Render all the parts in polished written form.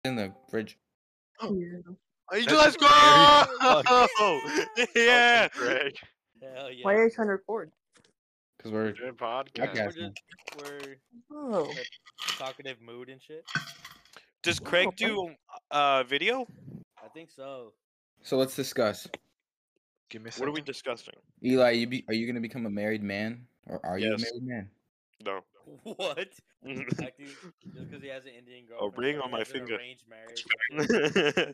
in the fridge. Let's go! Yeah. Greg. Hell yeah. Why are you trying to record? Because We're we're doing podcast. podcasting. We're Oh. in a talkative mood and shit. Does Craig do video? I think so. So let's discuss. Give me a What are we second. discussing? Eli, are you gonna become a married man, or are you a Yes. married man? No. What? Acting just because he has an Indian girlfriend. ring but on he my has an finger. Arranged marriage. And shit.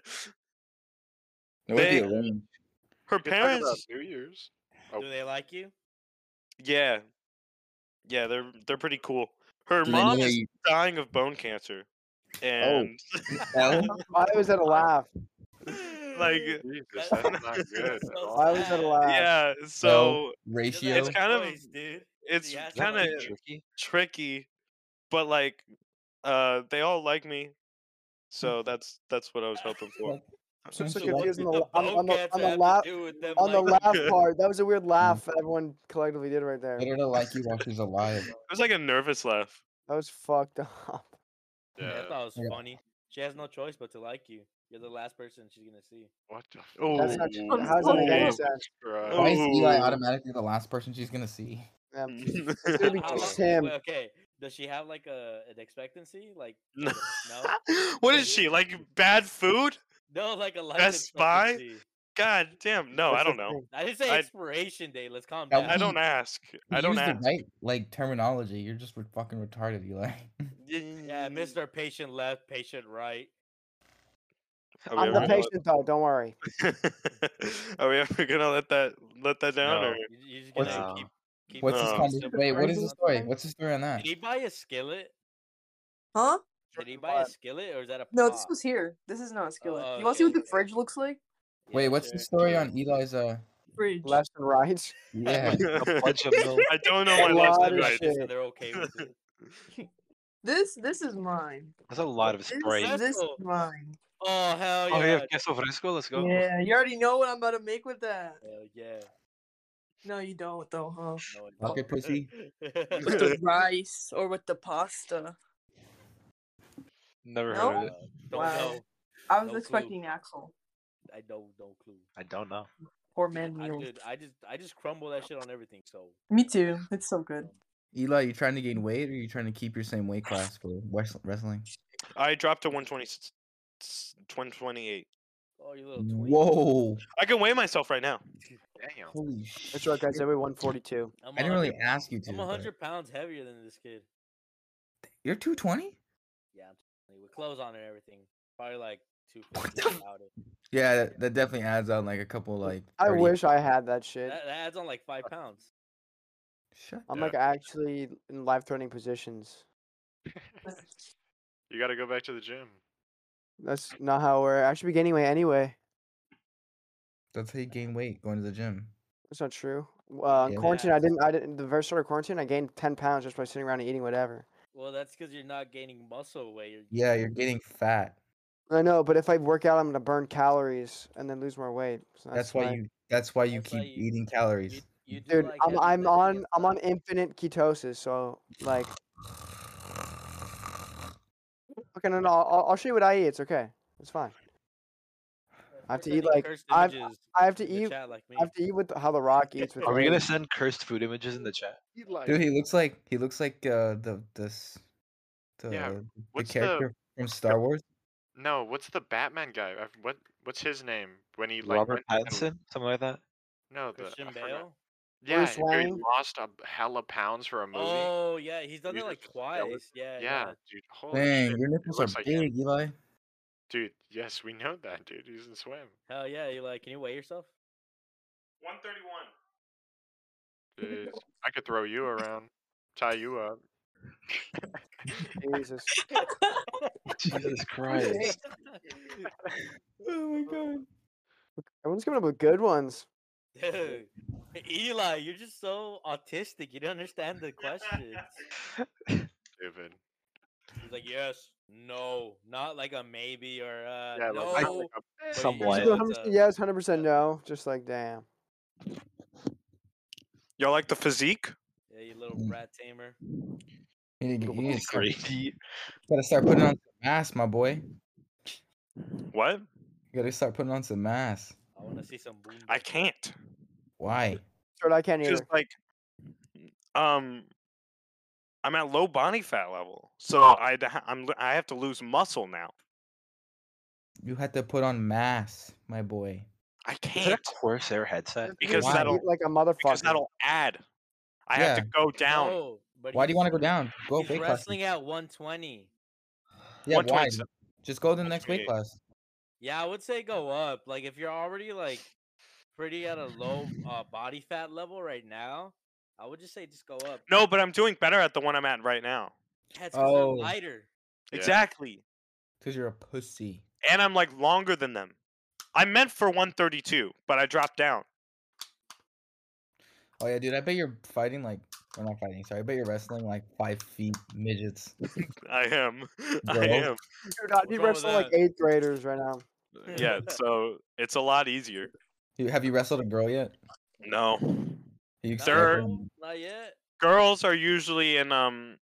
No, would be They- arranged. Her We can talk about parents. New Year's. Oh. Do they like you? Yeah. Yeah, they're pretty cool. Her Do they know mom that is you- dying of bone cancer, and Well, Why was that a laugh? like Jesus, that's not good at all. Why was that a laugh? yeah, so ratio. it's kind of dude. it's He has to kind of like you. tricky. tricky, but like they all like me, so that's what I was hoping for. I'm so So confused What on did the, on the cancer have laugh to do with them on the liking laugh you? part. That was a weird laugh that everyone collectively did right there. Let her to like you while she's alive. It was like a nervous laugh. That was fucked up. Yeah, I Yeah. thought it was Yeah. funny. She has no choice but to like you. You're the last person she's gonna see. What the That's not true. I'm How does that make any sorry. sense? Why is Eli Ooh. automatically the last person she's gonna see? Yeah, it's gonna be How just long- him. wait, okay. Does she have like an expectancy? Like No. no? What is she like? Bad food? No, like a life Best Buy? expectancy. God damn! No, I That's the don't know. thing. I didn't say I- expiration date. Let's calm That down. I don't ask. I don't Use ask. the right like terminology. You're just fucking retarded, Eli. Yeah, Mr. Patient left, patient right. Are we I'm the ever patient though. Don't worry. Are we ever gonna let that down? No. Or You're just What's- gonna keep What's his Oh. conversation? Wait, what is the Crazy. story? What's the story on that? Did he buy a skillet? Huh? Did he buy a skillet or is that a No, this pot? was here. This is not a skillet. Oh, You want to see what okay. the fridge looks like? Wait, Yeah, what's the sure. story on Eli's Fridge. Left and right. Yeah. A bunch of milk. I don't know A my lot left and of right. shit. So they're okay with it. This is mine. That's a lot of spray. This is Fresco. mine. Oh hell Oh, we yeah! have queso fresco. Let's go. Yeah, you already know what I'm about to make with that. Hell yeah! No, you don't though, huh? No, I Okay, don't. pussy. With the rice or with the pasta. Never No? heard of it. Don't Wow. know. I was No expecting Axel. I don't no clue. I don't know. Poor man I, meal. dude, I just crumble that shit on everything. So Me too. It's so good. Eli, you trying to gain weight or you trying to keep your same weight class for wrestling? I dropped to 128. oh, you little twink. Whoa! I can weigh myself right now. Damn. Holy shit! That's right, guys. Every 142. I'm I didn't really 100 ask you to. I'm but- 100 pounds heavier than this kid. You're 220? Yeah, I'm 20 with clothes on and everything. Probably like What 250 the without it. Yeah, that definitely adds on like a couple like. I 30. wish I had that shit. That adds on like 5 pounds. Shut. I'm Yeah. like actually in life-threatening positions. You got to go back to the gym. That's not how we're. I should be gaining weight anyway. That's how you gain weight going to the gym. That's not true. Yeah. Quarantine. I didn't. The first start of quarantine, I gained 10 pounds just by sitting around and eating whatever. Well, that's because you're not gaining muscle weight. Yeah, you're getting fat. I know, but if I work out, I'm gonna burn calories and then lose more weight. So That's why why- you. That's why you That's why keep you- eating calories. You do Dude, like I'm heavy I'm lifting on and I'm on stuff. infinite ketosis, so like. Okay, no, I'll show you what I eat. It's okay. It's fine. I have to Sending eat like cursed I have images to in the eat. chat like me. I have to eat with how the Rock eats with. Are we gonna eggs. send cursed food images in the chat? Dude, he looks like the Yeah, the what's character from Star Wars. No, what's the Batman guy? What's his name? When he like Robert went and- Pattinson, something like that. No, Christian I forgot. Bale. Yeah, Bruce where he Wayne? lost a hella pounds for a movie. Oh yeah, he's done He's it like just jealous. twice. Yeah, yeah, yeah. dude. Holy Dang, shit. your it nipples are looks like him. big, Eli. Dude, yes, we know that, dude. He's in swim. Hell yeah, you like? Can you weigh yourself? 131. Dude, I could throw you around, tie you up. Jesus. Jesus Christ. Oh my god. Everyone's coming up with good ones. Dude, Eli, you're just so autistic. You don't understand the questions. Stupid. He's like, yes, no, not like a maybe or Yeah, no. like, but Somewhat. you So know, 100% it's a- yes, 100% no. Just like damn. Y'all like the physique? Yeah, you little Mm. rat tamer. You need to start, Grady. gotta start putting on some mass, my boy. What? You gotta start putting on some mass. I want to see some boom. I can't. Why? Sort I can't Just either. like, I'm at low body fat level, so I have to lose muscle now. You had to put on mass, my boy. I Is it a can't Corsair headset? because Why? that'll Eat like a motherfucker. because that'll add. I have to Yeah. go down. No, but Why do you he's- want to go down? Go He's weight class. wrestling at 120. Yeah, why? 127. Just go to the next weight 128. class. Yeah, I would say go up. Like if you're already like pretty at a low body fat level right now, I would just say just go up. No, but I'm doing better at the one I'm at right now. That's because Oh. they're lighter. Yeah. Exactly. Because you're a pussy. And I'm like longer than them. I meant for 132, but I dropped down. Oh yeah, dude. I bet you're fighting like, or not fighting. Sorry, I bet you're wrestling like 5 feet midgets. I am. I Bro. am. Dude, I'd be What's wrong with wrestling like that? 8th graders right now. Yeah, so it's a lot easier. Have you wrestled a girl yet? No. You No, They're- not yet. Girls are usually in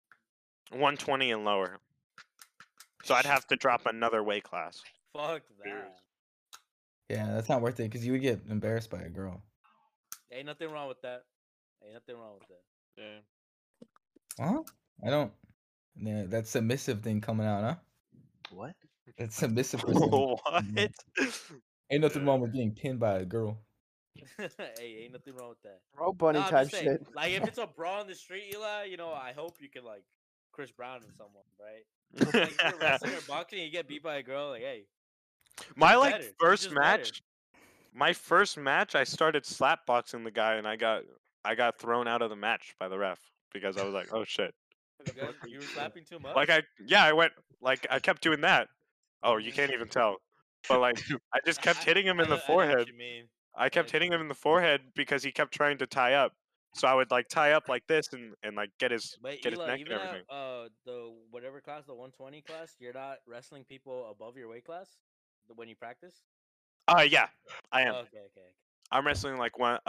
120 and lower. So I'd have to drop another weight class. Fuck Cheers. that. Yeah, that's not worth it because you would get embarrassed by a girl. Ain't nothing wrong with that. Ain't nothing wrong with that. Yeah. Huh? I don't. Yeah, that submissive thing coming out, huh? What? That submissive person. What? Ain't nothing wrong with getting pinned by a girl. Hey, ain't nothing wrong with that. Bro bunny Nah, I'm type just saying, shit. like if it's a brawl on the street, Eli, you know, I hope you can like Chris Brown or someone, right? Like, if you're wrestling or boxing, and you get beat by a girl, like, hey, My He's like better. He's first just better. match, my first match, I started slap boxing the guy, and I got thrown out of the match by the ref because I was like, oh shit. because you were slapping too much. Like I went like I kept doing that. Oh, you can't even tell. But like I just kept hitting him in the I know what forehead. you mean. I kept Nice. hitting him in the forehead because he kept trying to tie up. So I would like tie up like this and like get his But get his Eli, neck and even everything. at the whatever class, the 120 class, you're not wrestling people above your weight class when you practice. Yeah, I am. Okay. I'm wrestling like my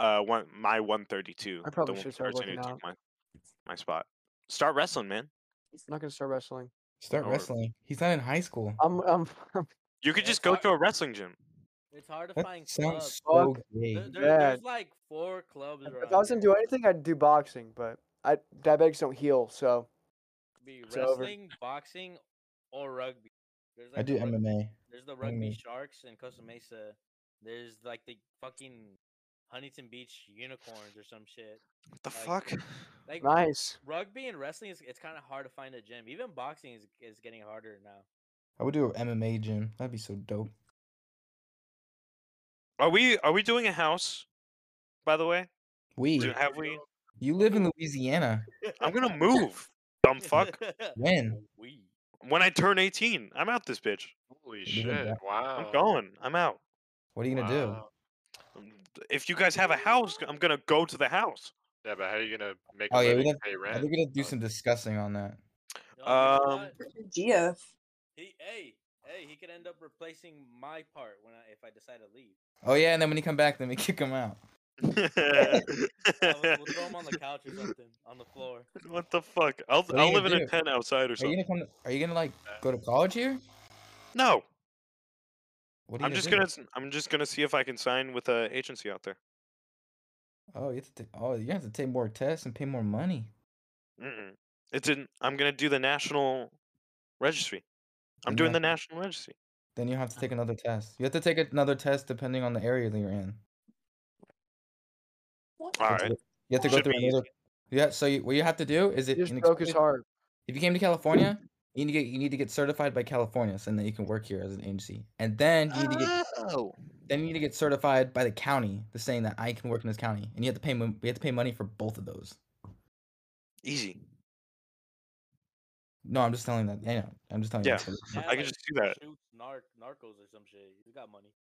132. I probably the should start person who working took my spot. Start wrestling, man. I'm not gonna start wrestling. Start Or- wrestling. He's not in high school. I'm You could Yeah, just go start- to a wrestling gym. It's hard to That find sounds clubs. so gay. There's like 4 clubs around. if I wasn't doing anything, I'd do boxing, but diabetics don't heal, so be it's over. wrestling, boxing, or rugby. There's I like do the rug- MMA. There's the rugby MMA. sharks in Costa Mesa. There's like the fucking Huntington Beach unicorns or some shit. What the Like- fuck? Like nice. rugby and wrestling it's kind of hard to find a gym. Even boxing is getting harder now. I would do an MMA gym. That'd be so dope. Are we doing a house? By the way, have we? You live in Louisiana. I'm gonna move. Dumb fuck. When? We. When I turn 18, I'm out this bitch. Holy You did shit! that. Wow. I'm going. I'm out. What are you gonna do? Wow. If you guys have a house, I'm gonna go to the house. Yeah, but how are you gonna make Oh a yeah, living, we pay I rent? think we're gonna do some discussing on that. No, you know Um, what? GF. He could end up replacing my part if I decide to leave. Oh yeah, and then when you come back, then we kick him out. We'll throw him on the couch or something on the floor. What the fuck? I'll What are you live gonna in a do? tent outside or Are you something. gonna come? Are you gonna like go to college here? No, What are you I'm just do? gonna see if I can sign with a agency out there. Oh, you have to. You have to take more tests and pay more money. Mm-mm. I'm gonna do the national registry. I'm Then you doing the have to- national registry. Then you have to take another test. You have to take another test depending on the area that you're in. All You have to right. go- You have to go Should through be another. Yeah. So what you have to do is He it. just an broke his expensive- heart. If you came to California, you need to get certified by California, so then you can work here as an agency. And then you need to get Oh. then you need to get certified by the county, the saying that I can work in this county, and you have to pay. We have to pay money for both of those. Easy. No, I'm just telling that. Yeah, I'm just telling Yeah. you. that's what- I can just do that. Shoots narcos or some shit. You got money.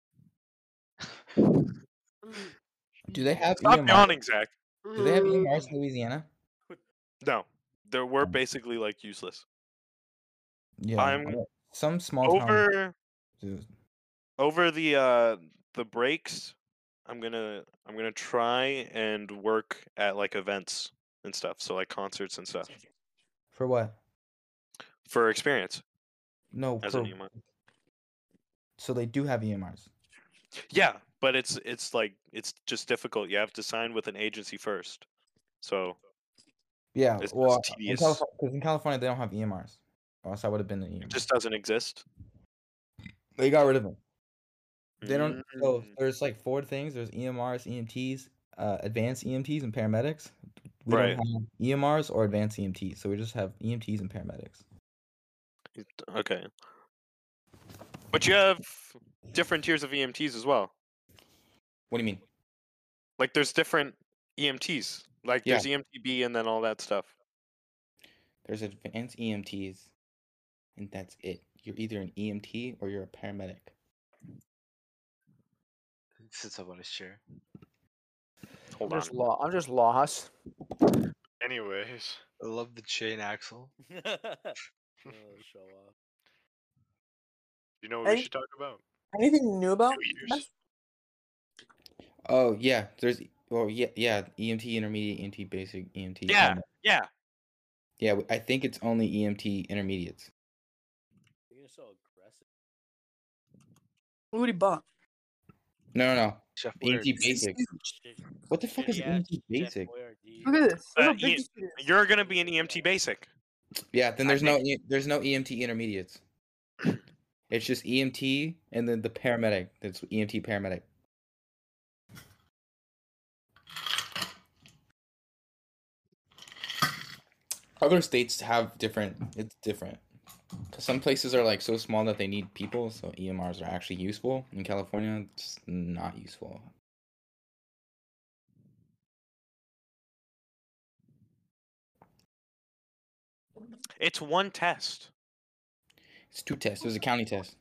Do they have Stop EMRs? yawning, Zach. Do they have EMRs in Louisiana? No, we're basically like useless. Yeah. I'm some small towns. Over the breaks. I'm gonna try and work at like events and stuff. So like concerts and stuff For what? for experience No, as for, an EMR. so they do have EMRs. Yeah, but it's like it's just difficult. You have to sign with an agency first. So Yeah, it's well, just in tedious. California, because in California they don't have EMRs, or else I would have been an It EMR. just doesn't exist. They got rid of them. They don't. So Mm. there's like 4 things. There's EMRs, EMTs, advanced EMTs, and paramedics. We Right. don't have EMRs or advanced EMTs, so we just have EMTs and paramedics. Okay. But you have different tiers of EMTs as well. What do you mean? Like there's different EMTs. Like Yeah. there's EMTB and then all that stuff. There's advanced EMTs, and that's it. You're either an EMT or you're a paramedic. Sits up on his chair. Hold I'm on. just I'm just lost. Anyways, I love the chain axle. Show off. you know what we Any- should talk about? Anything new about? New Year's. Beth? Oh yeah, there's yeah EMT intermediate, EMT basic, EMT. Yeah, paramedic. yeah. Yeah. I think it's only EMT intermediates. You're so aggressive. What he bought? No. Chef EMT Weird. basic. What the fuck is Shitty ass EMT basic? Look at this. Look how Uh, big E- this shit is. You're gonna be an EMT basic. Yeah, then I there's no EMT intermediates. It's just EMT and then the paramedic. That's EMT paramedic. Other states have different. It's different. 'Cause some places are like so small that they need people, so EMRs are actually useful. In California, it's not useful. It's one test. It's 2 tests. There's a county test.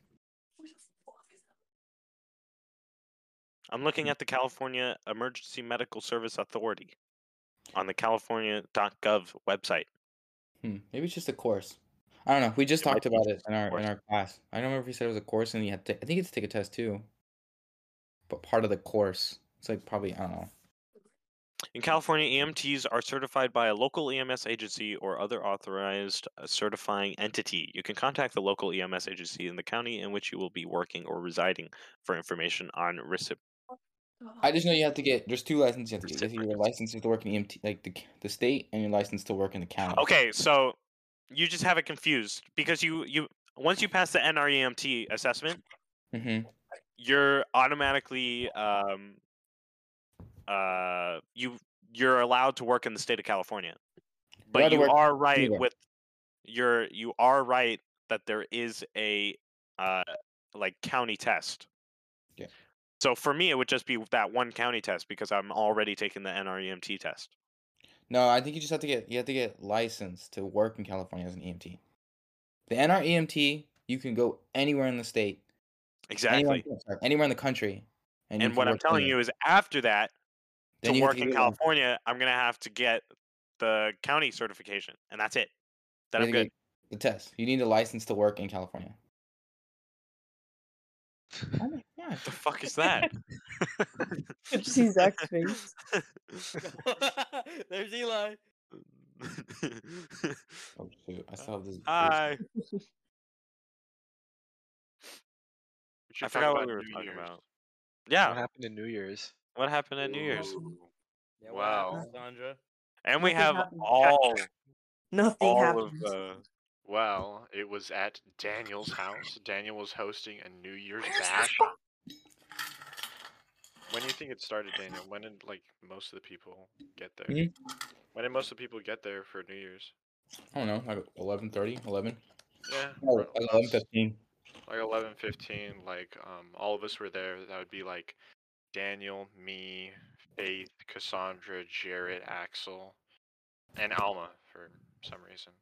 I'm looking at the California Emergency Medical Service Authority on the california.gov website. Maybe it's just a course. I don't know. We just It might talked be about it just in a our course. class. I don't remember if he said it was a course and you had to. I think it's take a test too. But part of the course, it's like probably I don't know. In California, EMTs are certified by a local EMS agency or other authorized certifying entity. You can contact the local EMS agency in the county in which you will be working or residing for information on I just know you have to get. There's 2 licenses you have to get. You have to get your license to work in EMT, like the state, and your license to work in the county. Okay, so you just have it confused because you once you pass the NREMT assessment, Mm-hmm. you're automatically you're allowed to work in the state of California. allowed But to you work are right anywhere. you are right that there is a like county test. Yeah. So for me it would just be that one county test because I'm already taking the NREMT test. No, I think you just have to get licensed to work in California as an EMT. The NREMT, you can go anywhere in the state, Exactly. anywhere in the country, and you And can what I'm work telling anywhere. you is after that, Then to you have work to in get your license. California, I'm gonna have to get the county certification, and that's it. Then You I'm have to good. get the test. You need a license to work in California. Oh my gosh. What the fuck is that? Did you see Zach's face? There's Eli. Oh shoot! I still have this. Hi. We should I talk forgot what about we were New talking Year's. about. What Yeah. happened in New Year's? What happened at New Year's? Ooh. Yeah, what Wow. happened, Sandra? And we Nothing have happened. Nothing all happened. of Well, it was at Daniel's house. Daniel was hosting a New Year's bash. When do you think it started, Daniel? When did like most of the people get there? Mhm. When did most of the people get there for New Year's? I don't know, like 11:30, 11. Yeah, Oh, around like about 11:15. like 11:15. Like all of us were there. That would be like Daniel, me, Faith, Cassandra, Jarrett, Axel, and Alma for some reason.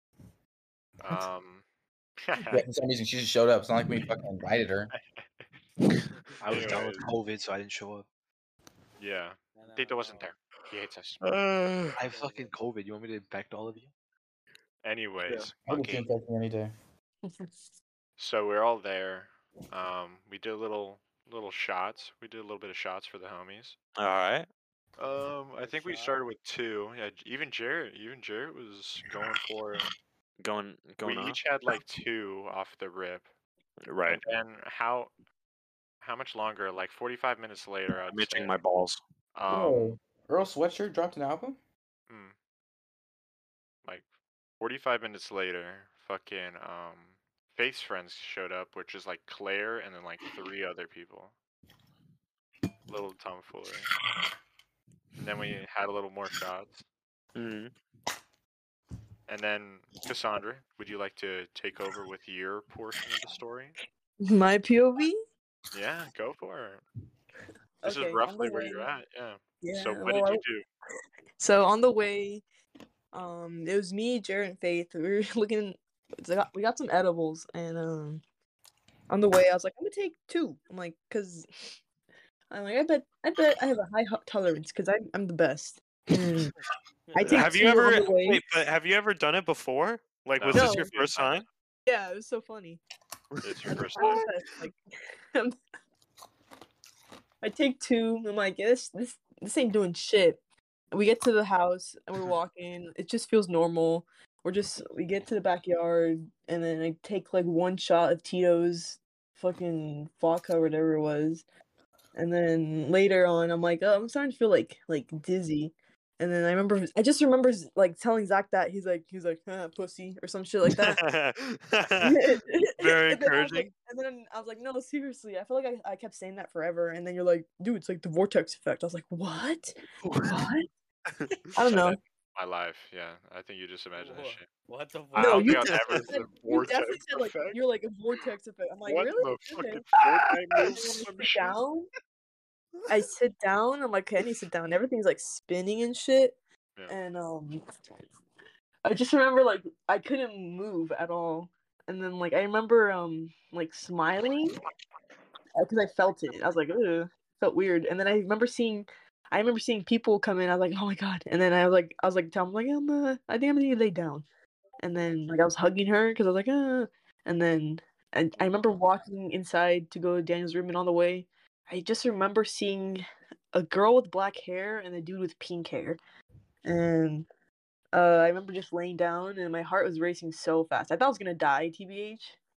Yeah, for some reason she just showed up. It's not like we fucking invited her. I was down with Anyways. COVID, so I didn't show up. Yeah, Tito wasn't there. He hates us. I have fucking COVID. You want me to infect all of you? Anyways, I would okay. infect me any day. So we're all there. We did little shots. We did a little bit of shots for the homies. all right. I think we started with 2. Yeah, even Jarrett was going for. Going We off. each had like 2 off the rip. Right. And then how much longer? Like 45 minutes later, I'd I'm itching say. my balls. Whoa. Earl Sweatshirt dropped an album? hmm, like 45 minutes later, fucking Faith's friends showed up, which is like Claire and then like 3 other people. Little tomfoolery. And then we had a little more shots. Mm. And then Cassandra, would you like to take over with your portion of the story? My POV? Yeah, go for it. This is Okay, on the roughly where you're way. at, yeah. Yeah. So what did you do? So on the way, it was me, Jared, and Faith. We were looking. We got some edibles, and on the way, I was like, I'm gonna take 2. I'm like, cause I'm like, I bet I have a high tolerance, cause I'm the best. And I take Have 2 you ever on the way. wait? But have you ever done it before? Like, was No. this your No. first time? Yeah, it was so funny. It's your first I'm time. obsessed, like, I take 2. I'm like, this ain't doing shit. We get to the house and we're walking. It just feels normal. We get to the backyard and then I take like 1 shot of Tito's fucking vodka or whatever it was. And then later on, I'm like, oh, I'm starting to feel like dizzy. And then I just remember like telling Zach that he's like, pussy or some shit like that. Very And then I was encouraging. like, no, seriously. I feel like I kept saying that forever. And then you're like, dude, it's like the vortex effect. I was like, what? What? I don't know. My life, yeah. I think you just imagine this shit. What the I No, don't you think I've definitely ever said, said you vortex definitely said like effect. you're like a vortex effect. I'm like, What really? the Okay. fucking Fortnite And move then or I some sit shit? down. I sit down. I'm like, okay, I need to sit down. Everything's like spinning and shit. Yeah. And I just remember like I couldn't move at all. And then like I remember like smiling because I felt it. I was like, ugh, felt weird. And then I remember seeing people come in. I was like, oh my god. And then I was like, tell them like I think I'm gonna lay down. And then like I was hugging her because I was like, and then I remember walking inside to go to Daniel's room, and on the way, I just remember seeing a girl with black hair and a dude with pink hair, and I remember just laying down, and my heart was racing so fast. I thought I was gonna die, tbh.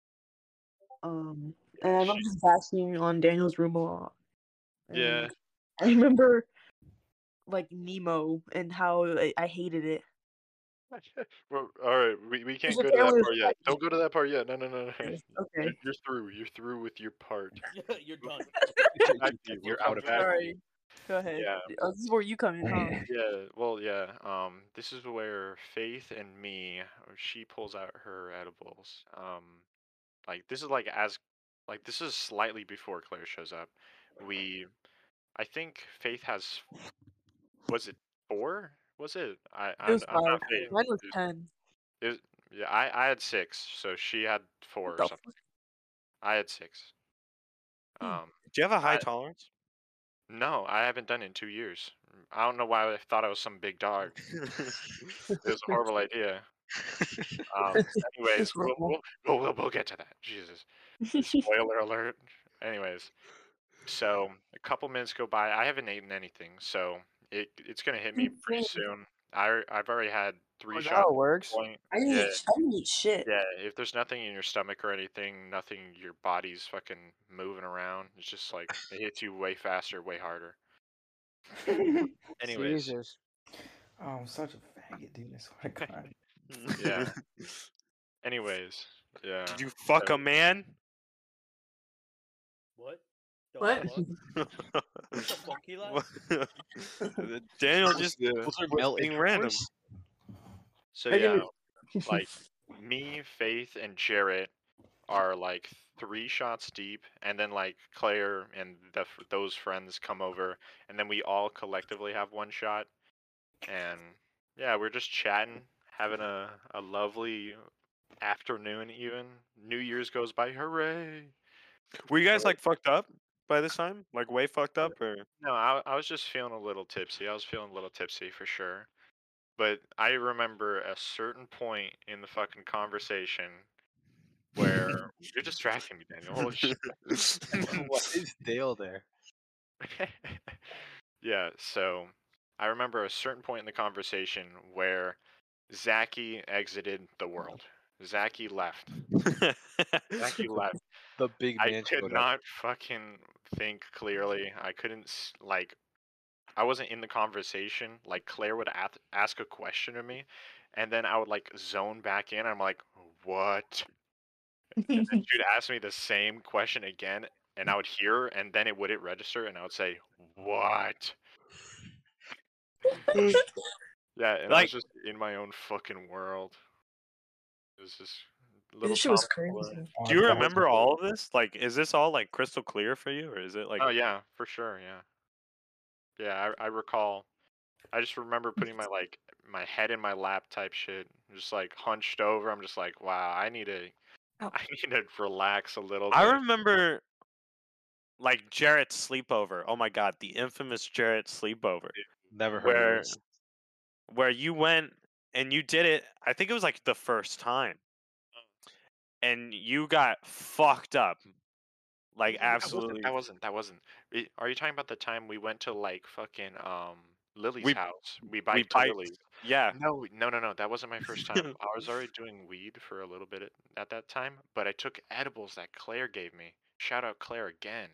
And I remember just bashing on Daniel's room a lot. Yeah. And I remember like Nemo and how I hated it. Well, all right, we can't your go to that family was part yet. Don't go to that part yet. No. Okay. You're through. You're through with your part. You're done. Back to you. You're We'll out of come back. Sorry. Go ahead. Yeah. This is where you come in, huh? Yeah, well, yeah. This is where Faith and me, she pulls out her edibles. Like this is this is slightly before Claire shows up. I think Faith has, was it 4? Was it? It was I'm 5. not Faith. Mine was 10. It was, yeah, I had 6, so she had 4 or The something. I had 6. Hmm. Do you have a high I- tolerance? No, I haven't done it in 2 years. I don't know why I thought I was some big dog. It was a horrible idea. Anyways, It's normal. we'll get to that. Jesus, spoiler alert. Anyways, so a couple minutes go by. I haven't eaten anything, so it's gonna hit me pretty soon. I've already had 3 Oh, is that shots. how it at works? this point. I didn't Yeah, eat shit. yeah. If there's nothing in your stomach or anything, nothing, your body's fucking moving around. It's just like it hits you way faster, way harder. Anyways, Jesus. Oh, I'm such a faggot, dude. I swear to God. yeah. Anyways, yeah. Did you fuck a man? What? The What? What the fuck, Eli? Daniel just Those are male being random. intercourse? So I yeah, didn't- like me, Faith, and Jarrett are like 3 shots deep, and then like Claire and those friends come over, and then we all collectively have 1 shot, and yeah, we're just chatting, having a lovely afternoon. Even New Year's goes by, hooray! Were you guys like fucked up by this time? Like way fucked up, or No, I was just feeling a little tipsy. I was feeling a little tipsy for sure. But I remember a certain point in the fucking conversation where you're distracting me, Daniel. Holy shit. What is Dale there? Yeah, so I remember a certain point in the conversation where Zaki exited the world. Zachy left. Zachy left. The big I man could showed up. not fucking think clearly. I couldn't like. I wasn't in the conversation. Like Claire would ask a question of me, and then I would like zone back in. I'm like, what? And then she'd ask me the same question again, and I would hear her, and then it wouldn't register, and I would say, what? Yeah, and I was Like, just in my own fucking world. It was just little This shit was comic book. crazy. do you remember all of this? Like, is this all like crystal clear for you, or is it like? Oh yeah, for sure. Yeah, yeah. I recall. I just remember putting my head in my lap type shit, just like hunched over. I'm just like, wow, I need to relax a little I bit. remember like Jarrett's sleepover. Oh my god, the infamous Jarrett sleepover, Never heard where of this. where you went and you did it. I think it was like the first time, and you got fucked up, like absolutely. That wasn't. Are you talking about the time we went to like fucking Lily's We- house? We We biked to biked. Lily's. Yeah. No. That wasn't my first time. I was already doing weed for a little bit at that time, but I took edibles that Claire gave me. Shout out Claire again.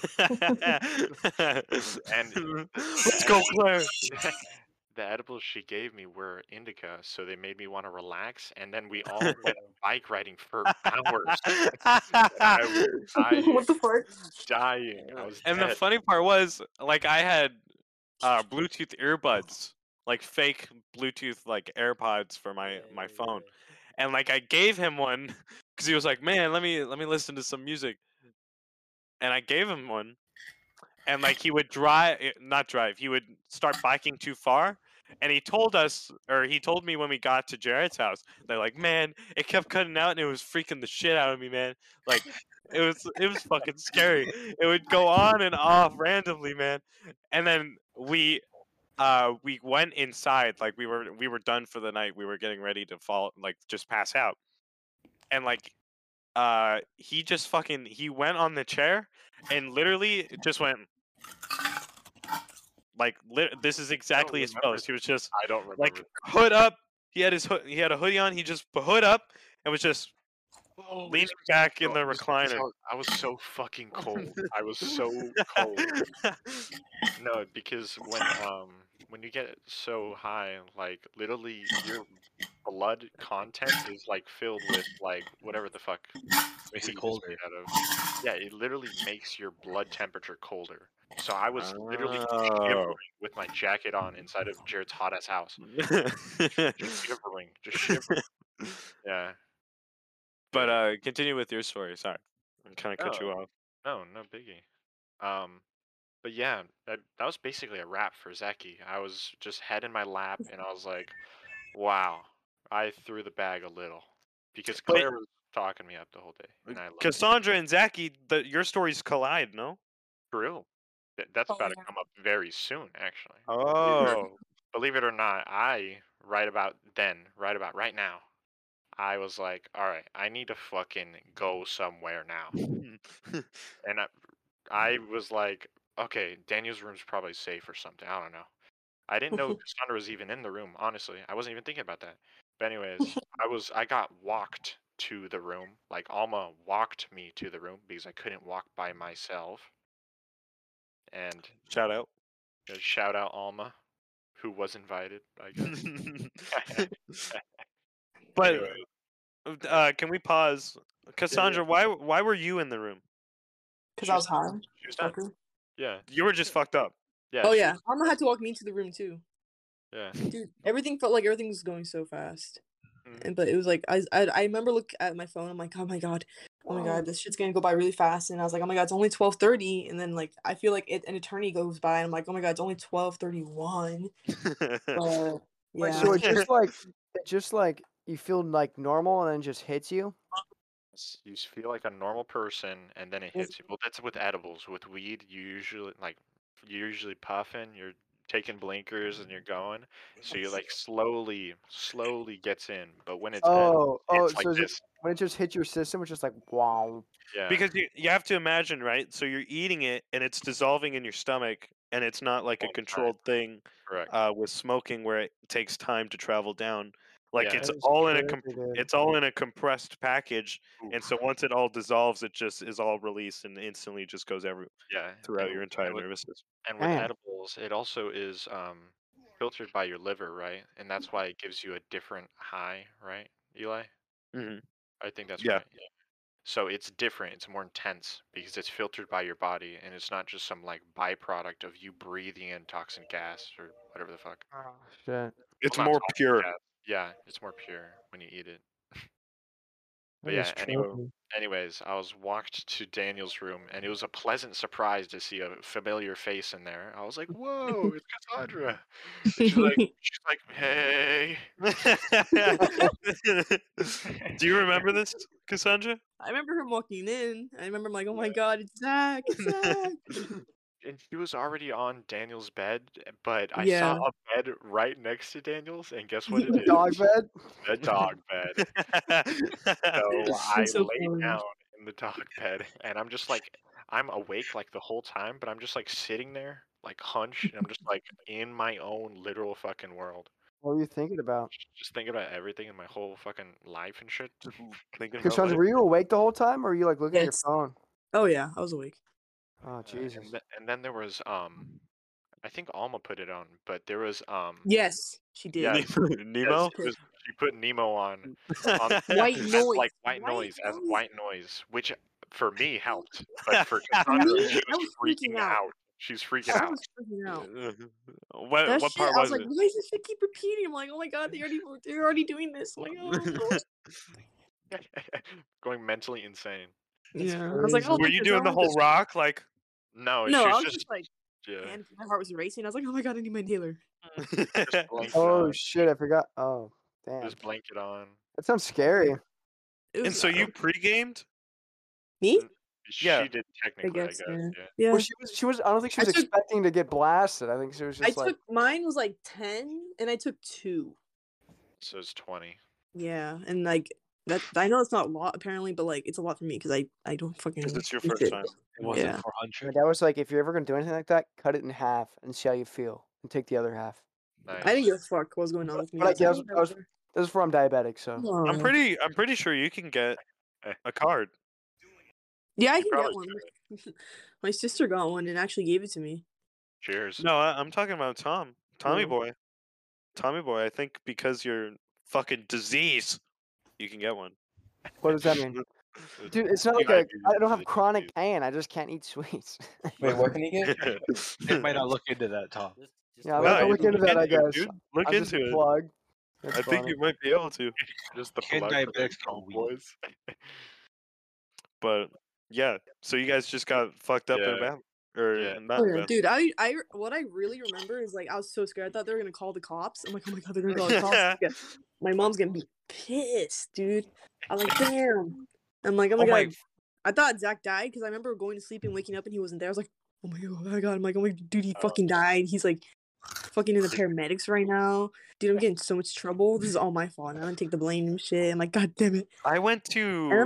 And Let's go, Claire. the edibles she gave me were indica, so they made me want to relax. And then we all went bike riding for hours. I was dying, What the fuck? dying. I was And the dead. funny part was, like, I had Bluetooth earbuds, like fake Bluetooth like AirPods for my phone, and like I gave him one because he was like, "Man, let me listen to some music," and I gave him one, and like he would not drive, he would start biking too far, and he told me when we got to Jared's house, they're like, "Man, it kept cutting out and it was freaking the shit out of me, man." Like it was fucking scary. It would go on and off randomly, man. And then we went inside, like we were done for the night. We were getting ready to fall, like just pass out. And like he just fucking he went on the chair and literally just went like this is exactly his remember pose. He was just I don't remember. like hood up. He had a hoodie on. He just put hood up and was just leaning back in the recliner. I was so fucking cold. I was so cold. No, because when you get so high, like literally your blood content is like filled with like whatever the fuck Makes it weed is colder. made out of. Yeah, it literally makes your blood temperature colder. So I was literally Oh. shivering with my jacket on inside of Jared's hot ass house. Just shivering. Yeah. But continue with your story. Sorry, I kind of cut Oh. you off. No biggie. But yeah, that was basically a wrap for Zeki. I was just head in my lap, and I was like, wow, I threw the bag a little. Because But- Claire was talking me up the whole day, and I loved it. Cassandra and Zachy, your stories collide, no? For real. That's Oh, about to yeah. come up very soon, actually. Oh. Believe it or not, right about right now, I was like, all right, I need to fucking go somewhere now. And I was like, okay, Daniel's room's probably safe or something. I don't know. I didn't know Cassandra was even in the room, honestly. I wasn't even thinking about that. But anyways, I got walked to the room. Like Alma walked me to the room because I couldn't walk by myself. And Shout out. shout out Alma, who was invited, I guess. But Anyway, can we pause? Cassandra, why were you in the room? Because I was high. she was done. Fucker. Yeah. You were just fucked up. Yeah. Oh she- yeah, Alma had to walk me into the room too. Yeah. Dude, everything felt like everything was going so fast. Mhm. But it was like I remember look at my phone. I'm like, oh my god, this shit's gonna go by really fast. And I was like, oh my god, it's only 12:30. And then like I feel like an eternity goes by. And I'm like, oh my god, it's only 12:31. But Wait, yeah, so it just like you feel like normal and then just hits you? You feel like a normal person, and then it hits you. Well, that's with edibles. With weed, you're usually puffing. You're taking blinkers and you're going. So you like slowly gets in. But when it's it's like so is it, this. when it just hits your system, it's just like wow. Yeah. Because you have to imagine, right? So you're eating it and it's dissolving in your stomach, and it's not like a All the time. controlled thing Correct. with smoking where it takes time to travel down. Like Yeah. it's That is all in a crazy, dude. it's all in a compressed package, and Oof. so once it all dissolves, it just is all released and instantly just goes Yeah. throughout and, your entire and with nervous system. and with Damn. edibles, it also is filtered by your liver, right? And that's why it gives you a different high, right, Eli? Hmm. I think that's Yeah. right. Yeah. So it's different. It's more intense because it's filtered by your body, and it's not just some like byproduct of you breathing in toxic gas or whatever the fuck. Oh, shit. It's Well, not more toxic pure. gas. Yeah, it's more pure when you eat it. But That is yeah, trippy. anyways, I was walked to Daniel's room, and it was a pleasant surprise to see a familiar face in there. I was like, "Whoa, it's Cassandra!" And she's like, "Hey." Do you remember this, Cassandra? I remember him walking in. I remember I'm like, oh my god, it's Zach, it's Zach. And she was already on Daniel's bed, but I Yeah. saw a bed right next to Daniel's, and guess what it The is? dog bed? A dog bed. So I It's so lay funny. down in the dog bed, and I'm just like, I'm awake like the whole time, but I'm just like sitting there, like hunched, and I'm just like in my own literal fucking world. What were you thinking about? Just thinking about everything in my whole fucking life and shit. Thinking about Cassandra, life. were you awake the whole time, or were you like looking at your Yes. phone? Oh yeah, I was awake. Oh Jesus. And then there was I think Alma put it on, but there was Yes, she did. yeah, Nemo? she put Nemo on White as noise. like white noise as white noise, which for me helped, but for Cassandra, me, she I was was freaking freaking out. out. She's freaking I out. was freaking out. What That what shit, part I was was like, it? why does this shit keep repeating? I'm like, oh my god, they're already doing this. I'm like, oh no. Going mentally insane. Yeah. I was like, I don't Were think you there's doing the wrong whole with rock like? No, this. No, she I was was just like, yeah, and my heart was racing. I was like, oh my god, I need my inhaler. just blanket Oh on. shit, I forgot. Oh, damn. Just blanket on. That sounds scary. It was, And so you pre-gamed? me? Yeah. She did I technically, I guess. guess. Yeah. Yeah. Yeah. Well, she was. I don't think she I was took- expecting to get blasted. I think she was I just like. took mine was like 10, and I took 2. So it's 20. Yeah, and like that. I know it's not a lot apparently, but like it's a lot for me because I don't fucking. Because it's your do first shit. time. It wasn't Yeah. My 400. dad was like, if you're ever gonna do anything like that, cut it in half and see how you feel, and take the other half. Nice. I didn't give a fuck what was going on with me. But like, I yeah, was like, "Oh, whatever." this is before I'm diabetic, so. I'm pretty sure you can get a card. Yeah, I You can get probably one. My sister got one and actually gave it to me. Cheers. No, I'm talking about Tom. Tommy Oh. boy. Tommy boy, I think because you're fucking disease, you can get one. What does that mean? Dude, it's not like I don't have chronic pain. I just can't eat sweets. Wait, what can you get? They might not look into that, Tom. Yeah, wait, I'll look into that, I guess. Dude. Look I'll just into it. plug. That's I think funny. you might be able to. Just the Can plug for the diabetics go weed? boys. But yeah, so you guys just got fucked up in a Yeah. bath, or Yeah. not Oh, in a yeah. bath. Dude, I what I really remember is like I was so scared. I thought they were gonna call the cops. I'm like, oh my god, they're gonna call the cops. Yeah. My mom's gonna be pissed, dude. I'm like, damn. I'm like, oh my Oh my- god. I thought Zach died because I remember going to sleep and waking up and he wasn't there. I was like, oh my god, oh my god. I'm like, oh my dude, he fucking died. He's like fucking in the paramedics right now. Dude, I'm getting so much trouble. This is all my fault. I'm gonna take the blame and shit. I'm like, god damn it. I went to. I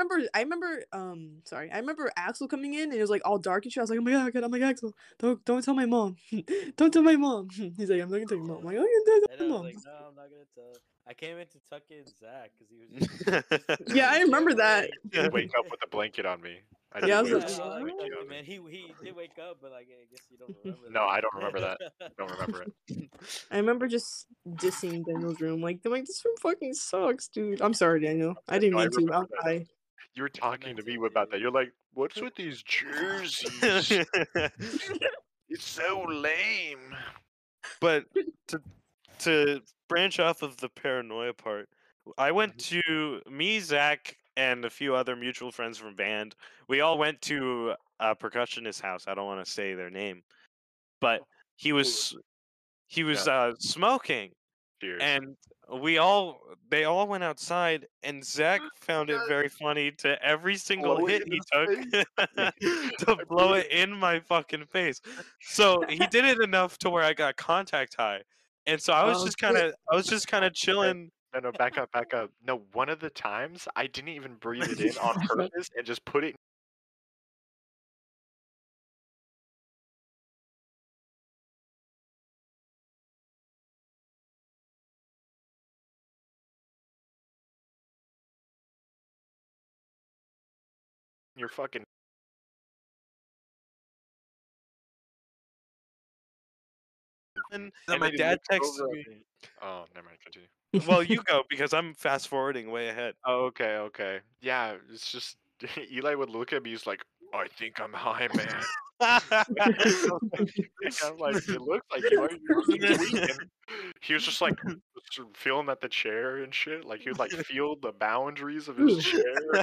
remember Axel coming in and it was like all dark and shit. I was like, oh my god, I'm like, Axel, don't tell my mom. Don't tell my mom. He's like, I'm not gonna tell your mom. I'm like, oh, you're gonna And tell I my was mom. like, no, I'm not gonna tell. I came in to tuck in Zach because he was. Just, Yeah, I remember that. Wake up with a blanket on me. Yeah, I did was wake like, up with a "What?" blanket on me. man, he did wake up, but like I guess you don't remember. No, I don't remember that. Don't remember it. I remember just dissing Daniel's room. Like, I'm like, this room fucking sucks, dude. I'm sorry, Daniel. I didn't No, I mean to. remember I'm that. sorry. You were talking to me about that. You're like, what's with these jerseys? It's so lame. But to branch off of the paranoia part, I went to me, Zach, and a few other mutual friends from band. We all went to a percussionist's house. I don't want to say their name, but he was smoking, Cheers. and they all went outside, and Zach found it very funny to every single Blow it hit in he his took to blow it in my fucking face. So he did it enough to where I got contact high, and so I was Oh, just kind of chilling. No, back up. No, one of the times I didn't even breathe it in on purpose and just put it your fucking. And And my then he dad looks texted over me. at me. Oh, never mind. Continue. Well, you go because I'm fast forwarding way ahead. Oh, okay. Yeah, it's just Eli would look at me. He's like, "I think I'm high, man." I was like, "You think I'm like? It looks like you are. You're tweaking." He was just like feeling at the chair and shit. Like he would like feel the boundaries of his chair.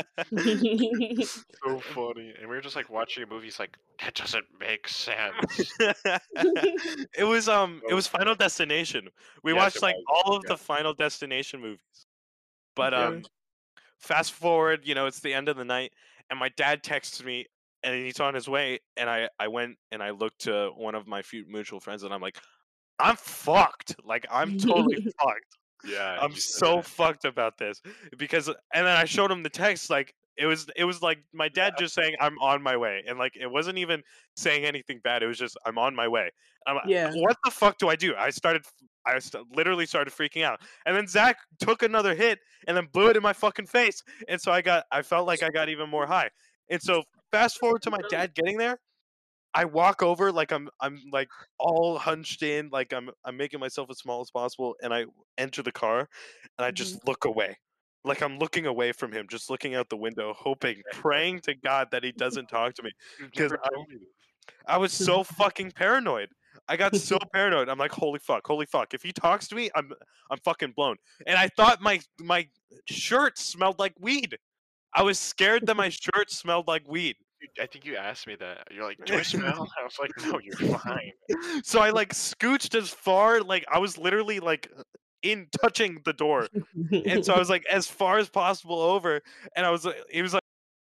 So funny. And we were just like watching a movie. He's like, "That doesn't make sense." It was Final Destination. We Yes, watched it like was. all of Yeah. the Final Destination movies. But Okay. fast forward, it's the end of the night, and my dad texts me, and he's on his way, and I went and I looked to one of my few mutual friends, and I'm like, I'm fucked. Like I'm totally fucked. Yeah, I'm you said so that. fucked about this because, and then I showed him the text. Like it was like my dad just saying I'm on my way, and like it wasn't even saying anything bad. It was just I'm on my way. I'm like, Yeah. what the fuck do I do? Literally started freaking out, and then Zach took another hit and then blew it in my fucking face, and so I felt like I got even more high. And so fast forward to my dad getting there. I walk over like I'm like all hunched in, like I'm making myself as small as possible, and I enter the car, and I just look away, like I'm looking away from him, just looking out the window, hoping, praying to God that he doesn't talk to me, You've because never told me this. I was so fucking paranoid. I got so paranoid. I'm like, holy fuck! If he talks to me, I'm fucking blown. And I thought my shirt smelled like weed. I was scared that my shirt smelled like weed. Dude, I think you asked me that. You're like, "Do I smell?" I was like, "No, you're fine." So I like scooched as far, like I was literally like in touching the door, and so I was like as far as possible over, and I was like, he was like,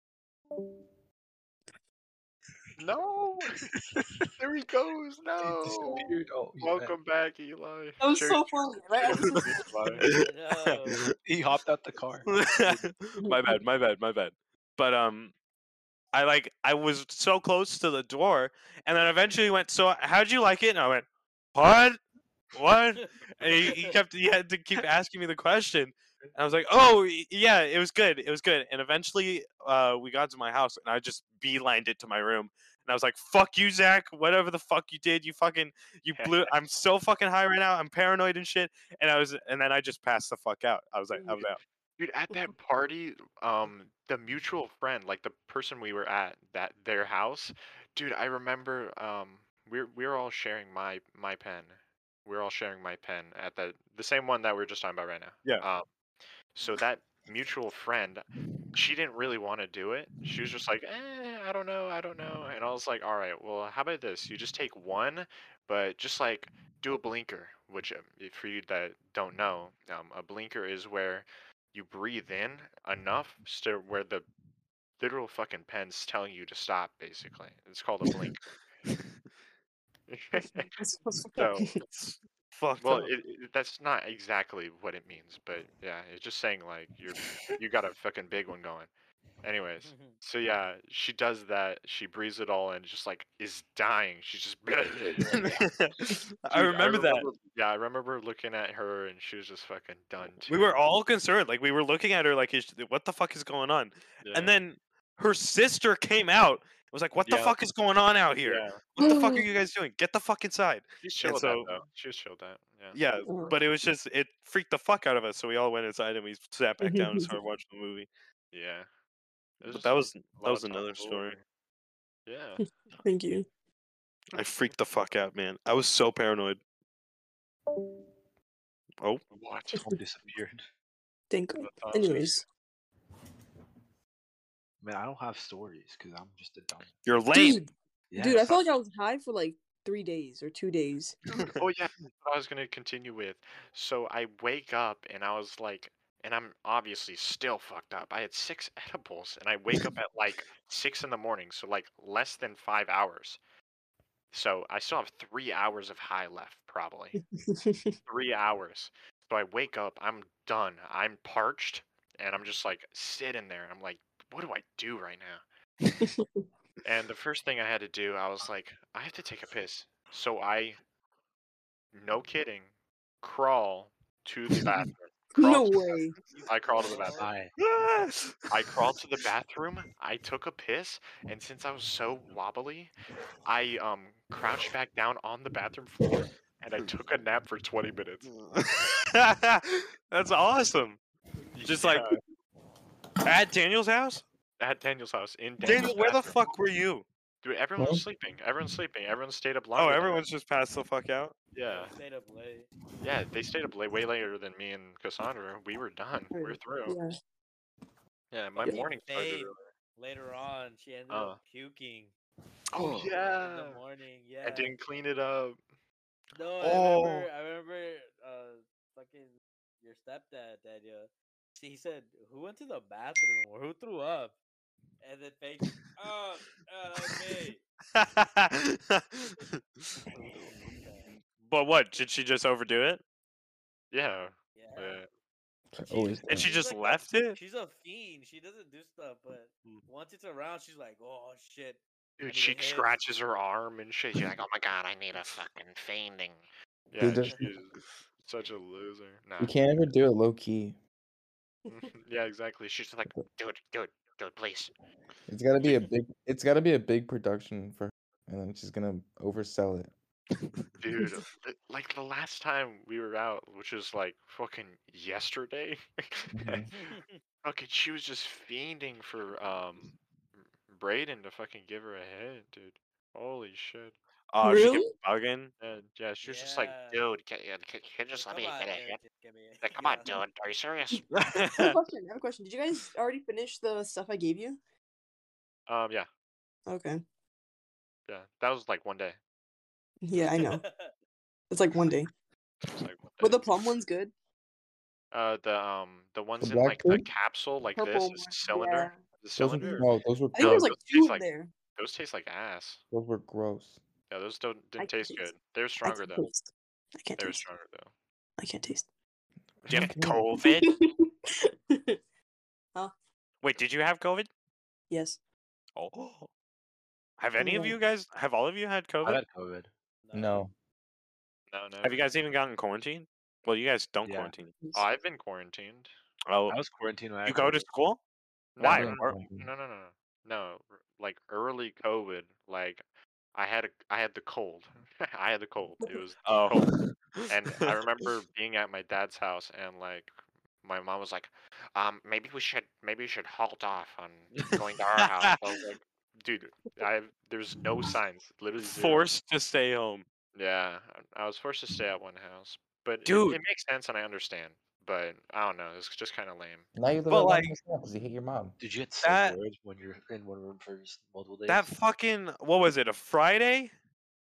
No, there he goes. No. Disappeared. Oh, yeah. Welcome back, Eli. That was Cherry so funny, right? I just was- No. He hopped out the car. my bad. But I was so close to the door, and then eventually went. So how'd you like it? And I went, what? And he had to keep asking me the question. And I was like, oh yeah, it was good. And eventually, we got to my house, and I just beelined it to my room. And I was like, fuck you, Zach. Whatever the fuck you did, you blew. I'm so fucking high right now. I'm paranoid and shit. And then I just passed the fuck out. I was out. Dude, at that party, the mutual friend, like the person we were at their house, dude, I remember we're all sharing my pen. We're all sharing my pen at the same one that we're just talking about right now. Yeah. So that mutual friend, she didn't really want to do it. She was just like, I don't know. And I was like, all right, well, how about this? You just take one, but just like do a blinker, which for you that don't know, a blinker is where you breathe in enough to where the literal fucking pen's telling you to stop, basically. It's called a blink. So, It's fucked well, up. that's not exactly what it means, but yeah, it's just saying like you got a fucking big one going. Anyways, so yeah, she does that. She breathes it all in, just like is dying. She's just. I remember that. Yeah, I remember looking at her, and she was just fucking done too. We were all concerned. Like we were looking at her like, what the fuck is going on? Yeah. And then her sister came out. Was like, what the Yeah. fuck is going on out here? Yeah, What the fuck are you guys doing? Get the fuck inside. she's chilled so- that though. She was chilled that. Yeah. Yeah, but it was just it freaked the fuck out of us. So we all went inside and we sat back down and started watching the movie. Yeah. It But just that was a lot of another story. tomfoolery. Yeah. Thank you. I freaked the fuck out, man. I was so paranoid. Oh, What? Tom disappeared. Thank The God. thoughts? Anyways, Man, I don't have stories because I'm just a dumb. you're lame. dude, Yeah, dude, I so- felt like I was high for like 3 days or 2 days. Oh yeah, that's what I was gonna continue with. So I wake up and I was like, and I'm obviously still fucked up. I had 6 edibles, and I wake up at like 6 in the morning, so like less than 5 hours. So I still have 3 hours of high left, probably 3 hours. So I wake up, I'm done, I'm parched, and I'm just like sitting there. I'm like, what do I do right now? And the first thing I had to do, I was like, I have to take a piss. So I, no kidding, crawl to the bathroom. No to the way. I crawled to the bathroom. Bye. I crawled to the bathroom. I took a piss, and since I was so wobbly, I crouched back down on the bathroom floor, and I took a nap for 20 minutes. That's awesome. Just like Yeah, at Daniel's house. at Daniel's house in Daniel, Daniel's where the bathroom. fuck were you? Dude, everyone Huh? was sleeping. Everyone's sleeping. Everyone stayed up Oh, longer. than everyone's just passed the fuck out. Yeah, I stayed up late. yeah, they stayed up way later than me and Cassandra. We were done. We were through. Yeah. Yeah, my Fucking morning started Faye, early. later on, she ended Uh. up puking Oh in yeah, the morning. Yeah. I didn't clean it up. No, Oh. I remember, fucking your stepdad, Daniel. He said, "Who went to the bathroom or who threw up?" And then Faye, just, that was me. But what? Did she just overdo it? Yeah, Yeah. yeah. Always. And she She's just like left it? She's a fiend. She doesn't do stuff, but once it's around, she's like, "Oh shit." I Dude, need she a hit." scratches her arm and shit. She's like, "Oh my god, I need a fucking fiending." Yeah, Dude, there's- she's such a loser. Nah. You can't ever do it low key. Yeah, exactly. She's just like, dude, please. It's gotta be a big. It's gotta be a big production for her, and then she's gonna oversell it. Dude, like the last time we were out, which was like fucking yesterday. Mhm. Okay, she was just fiending for Brayden to fucking give her a hit, dude. Holy shit. Oh, she kept Really? bugging. And yeah, she was just like, Yeah. dude, can you just let Come me on, get a dude, hit? just give me a- Like, come on, yeah. dude, are you serious? I have a question. I have a question. Did you guys already finish the stuff I gave you? Yeah, Okay. yeah. That was like one day. Yeah, I know. It's like one day. It was like one Were day. the plum ones good? The ones in black like the food? capsule like Purple this, one, is a cylinder. yeah. The Those cylinder. no, those were I think there was No, like those two taste in like there. those taste like ass. those were gross. Yeah, those I didn't can't taste taste. good. They're I stronger can't though. taste. I can't They were taste. stronger though. I can't taste. Do you have Okay. COVID? Wait, did you have COVID? Yes. Oh. Have any of Yeah. you guys, have all of you had I've COVID? had COVID. No. No, never. Have you guys even gotten quarantined? Well, you guys don't Yeah. quarantine. Oh, I've been quarantined. Oh, I was quarantined when I you had go to COVID. school? No, Why? No, Or- no. Like early COVID, like I had the cold. I had the cold. It was Oh. cold. And I remember being at my dad's house and like my mom was like, maybe we should halt off on going to our house. I was like, dude, there's no signs, literally zero. Forced to stay home. Yeah, I was forced to stay at one house, but Dude. it makes sense and I understand. But I don't know, it's just kind of lame. Now you live But, alone like, because you hate your mom. Did you get so That- bored when you're in one room for multiple days? That fucking, what was it, a Friday?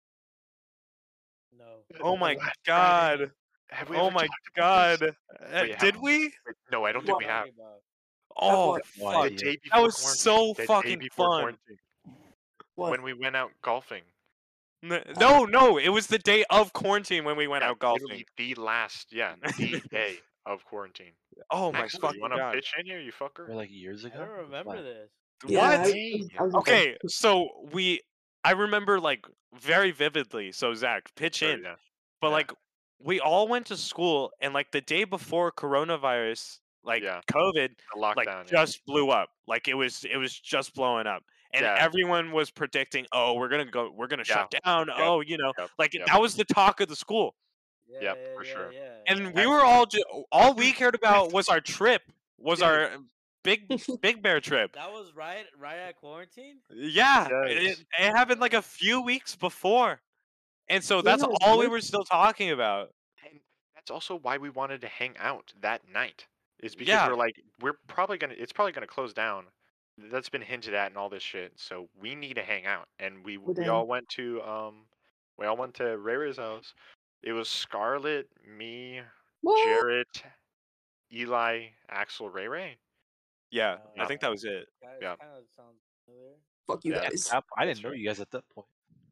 No. Oh my Last god. Friday. Have we Oh ever my talked about this? god. Wait, Did we? Wait, no, I don't think we have. Talking about- Oh, what? No fuck. The idea. day before That was quarantine. so The day fucking before fun. quarantine. What? When we went out golfing. No, it was the day of quarantine when we went Yeah, out golfing. literally the day of quarantine. Oh my Axel, fucking you wanna god. pitch in here, you fucker? Or like years I ago? don't remember What? this. Yeah, What? I was Okay, so I remember like very vividly. So Zach, pitch Sure, in. yeah. But Yeah. like we all went to school and like the day before coronavirus, like Yeah. COVID, The like lockdown. Yeah. just blew up. Like it was just blowing up. And Yeah. everyone was predicting, "Oh, we're going to shut down." Yep, Oh, you know, yep, like yep. that was the talk of the school. Yeah, Yep, yeah, for yeah, sure. Yeah, And we were all we cared about was our trip, was Dude. our Big Bear trip. That was right at quarantine. Yeah, Yes. it happened like a few weeks before. And so Yeah, that's it was all we good. were still talking about. And that's also why we wanted to hang out that night. Is because Yeah. we're like, it's probably gonna close down. That's been hinted at and all this shit. So we need to hang out. And we down. all went to Ray Ray's house. It was Scarlett, me, What? Jarrett, Eli, Axel, Ray Ray. Yeah, I think that was it. Yeah. Kind of sounds familiar. Fuck you Yeah. guys. I That's didn't know right. you guys at that point.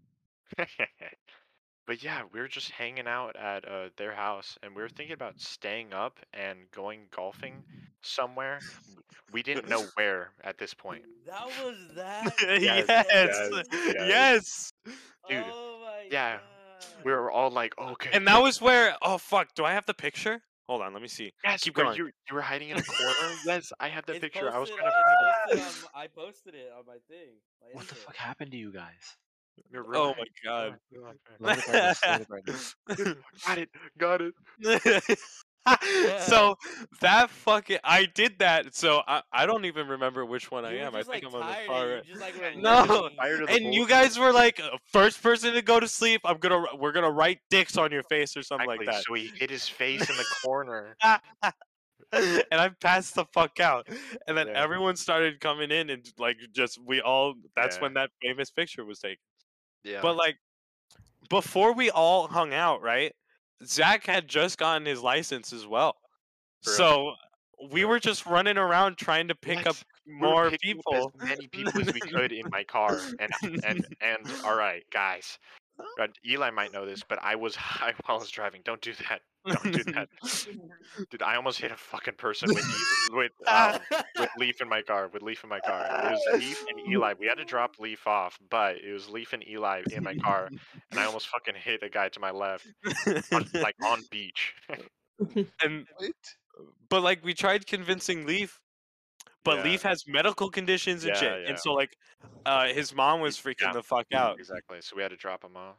But yeah, we were just hanging out at their house, and we were thinking about staying up and going golfing somewhere. We didn't know where at this point. That was that. Yes, yes. yes. Dude, Oh my yeah. god. We were all like, okay. And that was where. Oh fuck! Do I have the picture? Hold on, let me see. Yes, Keep where going. you were hiding in a corner. Yes, I have that It's picture. I was posted. trying to It's find it. posted on. I posted it on my thing. My What the Insta. fuck happened to you guys? Oh Relax, my god. relax. Lower the brightness. Lower the brightness. Got it. Got it. So that fucking I did that. So I don't even remember which one I You were am. I just think like I'm on the tired. far And you right. just like were You're just No, looking. tired of the and you bullshit. guys were like first person to go to sleep. We're gonna write dicks on your face or something Exactly. like So he hid his face in the corner. that. And I passed the fuck out, and then Yeah. everyone started coming in, and like just we all. That's Yeah. when that famous picture was taken. Yeah. But like before we all hung out, right? Zach had just gotten his license as well. For real. So we real. were just running around trying to pick up Yes, we were more picking up people. as many people as we could in my car, and all right, guys. Eli might know this, but I was high while I was driving. Don't do that. Don't do that, dude. I almost hit a fucking person with Leaf in my car. With Leaf in my car, it was Leaf and Eli. We had to drop Leaf off, but it was Leaf and Eli in my car, and I almost fucking hit a guy to my left, on beach. And What? but like we tried convincing Leaf, but Yeah. Leaf has medical conditions and Yeah, shit. yeah. And so like his mom was freaking Yeah. the fuck out. Exactly. So we had to drop him off.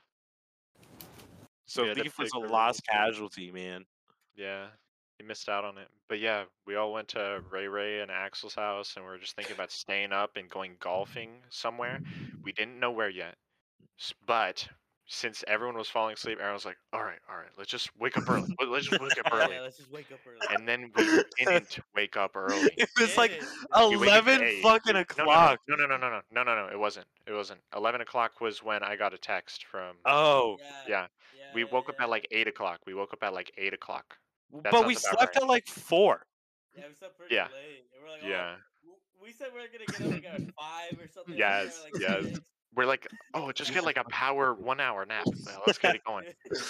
So We had to Leaf was pick a the lost rules. casualty, man. Yeah, he missed out on it. But yeah, we all went to Ray and Axel's house, and we were just thinking about staying up and going golfing somewhere. We didn't know where yet, but since everyone was falling asleep, everyone was like, "All right, let's just wake up early. Let's just wake up early." Yeah, let's just wake up early. And then we didn't wake up early. It was like Didn't. We wake up at 11 8. fucking No, o'clock. no. It wasn't. 11 o'clock was when I got a text from. Oh, Yeah, we woke up at like 8 o'clock. We woke up at like 8 o'clock. That but we sounds about slept right. at like 4. Yeah, we slept pretty Yeah. late. And we're like, Yeah. we said we are gonna get up like at 5 or something. Yes, Like that, or, like yes. 6. We're like, oh, just get like a power 1 hour nap. Well, let's get it going.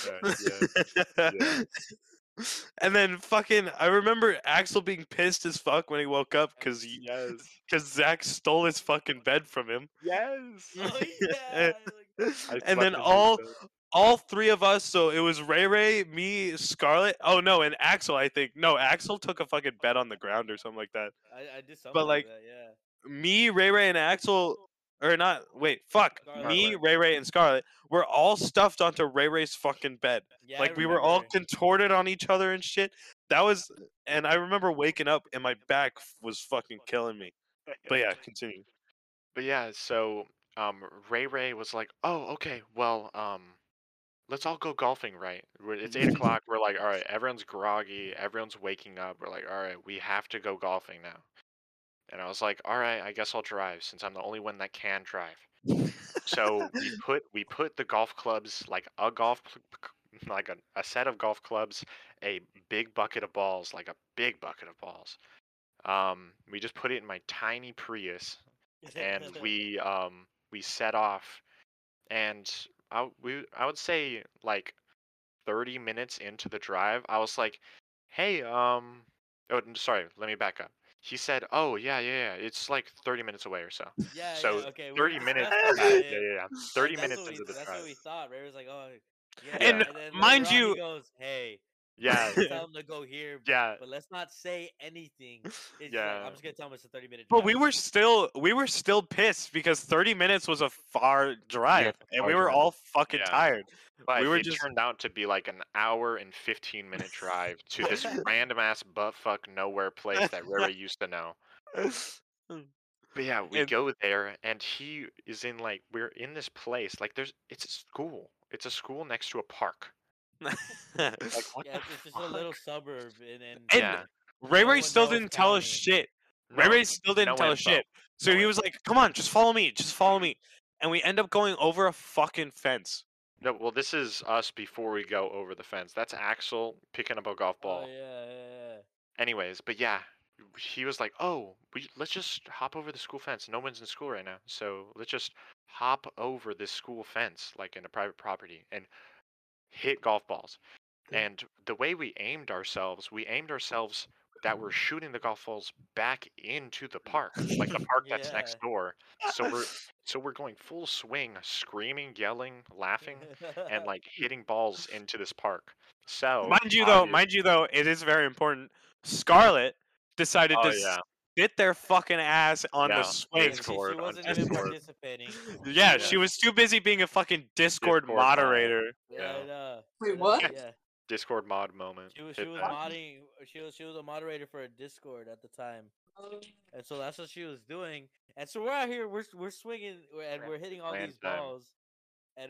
Yeah. And then fucking, I remember Axel being pissed as fuck when he woke up because Yes. Zach stole his fucking bed from him. Yes. Oh yeah. And then all three of us, so it was Ray, me, Scarlett. Oh no, and Axel, I think. No, Axel took a fucking bed on the ground or something like that. I did something But like that, yeah. me, Ray, and Axel, or not? Wait, fuck. Me, Scarlett. Ray, and Scarlett were all stuffed onto Ray's fucking bed. Yeah, Like I we were all remember. contorted on each other and shit. That was, and I remember waking up and my back was fucking killing me. But yeah, continue. But yeah, so Ray was like, oh, okay, well, let's all go golfing, right? It's 8 o'clock. We're like, all right, everyone's groggy, everyone's waking up. We're like, all right, we have to go golfing now. And I was like, all right, I guess I'll drive since I'm the only one that can drive. So we put the golf clubs, like a set of golf clubs, a big bucket of balls, like a big bucket of balls. We just put it in my tiny Prius, and we set off, and I would say like 30 minutes into the drive, I was like, hey, oh, sorry, let me back up. He said, oh yeah, it's like 30 minutes away or so. Yeah, So yeah, okay. 30 minutes. Yeah. 30 minutes into the That's drive. what we thought. Ray was like, oh, yeah. And then mind later on, you- he goes, hey, Yeah. tell him to go here. Yeah. But let's not say anything. It's Yeah. like, I'm just gonna tell him it's a 30-minute drive. But we were still pissed because 30 minutes was a far drive, and far we were drive. all fucking Yeah. tired. But We were it just- turned out to be like an hour and 15-minute drive to this random ass buttfuck nowhere place that Ray used to know. But yeah, we And- go there, and he is in like we're in this place like it's a school. It's a school next to a park. Like what Yeah, the it's just fuck? a little suburb, and And Yeah. Ray no one still knows didn't tell us County. shit. No, Ray still didn't no tell us info. shit. So No he was like, "Come on, just follow me, And we end up going over a fucking fence. No, well, this is us before we go over the fence. That's Axel picking up a golf ball. Oh yeah. Anyways, but yeah, he was like, "Oh, let's just hop over the school fence. No one's in school right now, so let's just hop over this school fence, like in a private property, and hit golf balls." And the way we aimed ourselves that were shooting the golf balls back into the park, like the park that's next door. So we're going full swing, screaming, yelling, laughing, and like hitting balls into this park. So Mind you though, it is very important. Scarlet decided Oh to yeah, sit their fucking ass on the yeah. swing. Discord, she on wasn't even Discord. participating. Yeah, she was too busy being a fucking Discord Discord mod. moderator. Yeah. Wait, what? Yeah. Discord mod moment. She was Hit that. modding. She was a moderator for a Discord at the time, and so that's what she was doing. And so we're out here, we're swinging, and we're hitting all Land these time. balls, and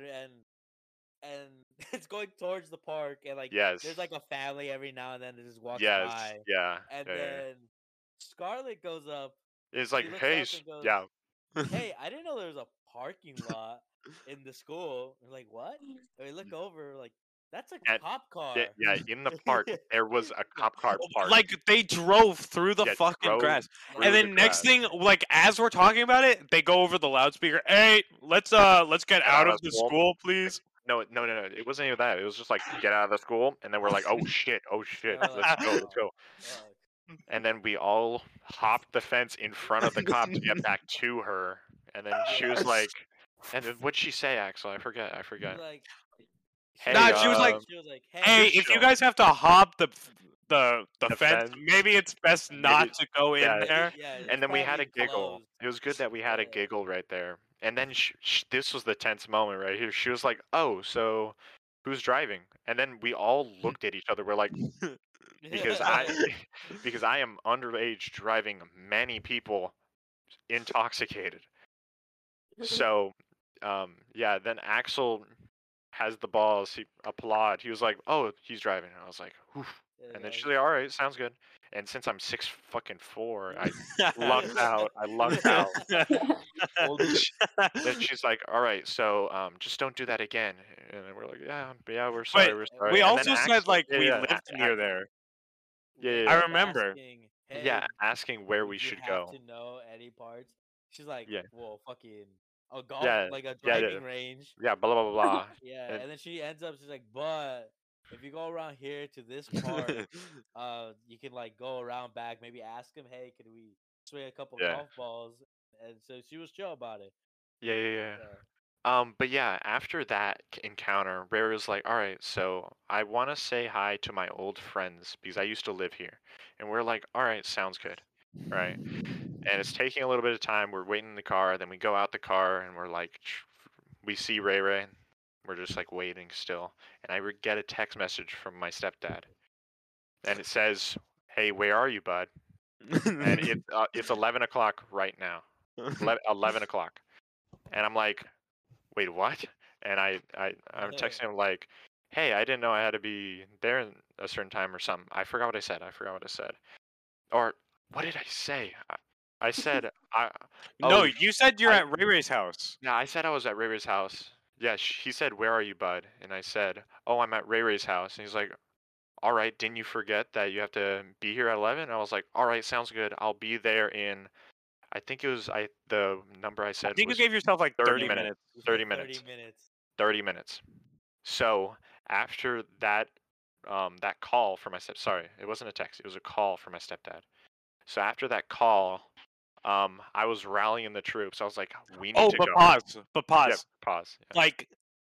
it's going towards the park, and like Yes. there's like a family every now and then that just walks Yes. by, Yeah. and yeah, yeah. then Scarlet goes up. It's she like, looks hey, up and goes, yeah. "Hey, I didn't know there was a parking lot in the school." We're like, "What?" And we look over, like, that's a And- cop car. Yeah, in the park, there was a cop car parked. Like they drove through the Yeah, fucking drove grass. through And the then next grass. thing, like as we're talking about it, they go over the loudspeaker. Hey, let's get out of the school, please. No. It wasn't even that. It was just like, get out of the school. And then we're like, oh shit. Yeah, Let's go. Fuck. And then we all hopped the fence in front of the cop to get back to her. And then she was like, and then what'd she say, Axel? I forget. She's like, Hey, Nah, she was like, "Hey, Hey, if you chill. guys have to hop the fence, fence. maybe it's best not to go in yeah. there. And then we had a probably giggle. closed." It was good that we had a Yeah. giggle right there. And then this was the tense moment right here. She was like, "Oh, so who's driving?" And then we all looked at each other. We're like, because I am underage driving many people intoxicated. So, yeah. Then Axel has the balls. He applaud. He was like, "Oh, he's driving." And I was like, "Oof." And then she's like, "All right, sounds good." And since I'm 6'4", I lucked out. Then she's like, "All right, so just don't do that again." And then we're like, "Yeah, we're sorry, Wait, we're sorry." we And then also said Axel- like yeah, we yeah, lived near there. Yeah. I remember. Yeah, asking where we "Do you should have go. to know any parts?" She's like, Yeah. "Well, fucking a golf, Yeah, like a yeah, driving range." Yeah, blah blah blah blah. Yeah, And- and then she ends up. She's like, "But if you go around here to this park, you can like go around back. Maybe ask him, hey, could we swing a couple Yeah. golf balls?" And so she was chill about it. Yeah. So, But yeah, after that encounter, Rare was like, "All right, so I want to say hi to my old friends because I used to live here." And we're like, "All right, sounds good." Right? And it's taking a little bit of time. We're waiting in the car, then we go out the car and we're like, we see Ray Ray. We're just like waiting still. And I get a text message from my stepdad. And it says, "Hey, where are you, bud?" And it's 11 o'clock right now. 11 o'clock. And I'm like, "Wait, what?" And I'm texting him like, "Hey, I didn't know I had to be there in a certain time or something." I forgot what I said. Or what did I say? I said No, oh, you said you're at Ray Ray's house. yeah, I said I was at Ray Ray's house. Yeah, he said, "Where are you, bud?" And I said, "Oh, I'm at Ray Ray's house." And he's like, "All right, didn't you forget that you have to be here at 11?" And I was like, "All right, sounds good. I'll be there in." I think it was the number I said. I think you was gave yourself like 30 30 minutes. 30 minutes. 30 minutes. So after that, that call from my sorry, it wasn't a text. It was a call from my stepdad. So after that call, I was rallying the troops. I was like, "We need to go." Pause. Yeah, pause. Yeah. Like,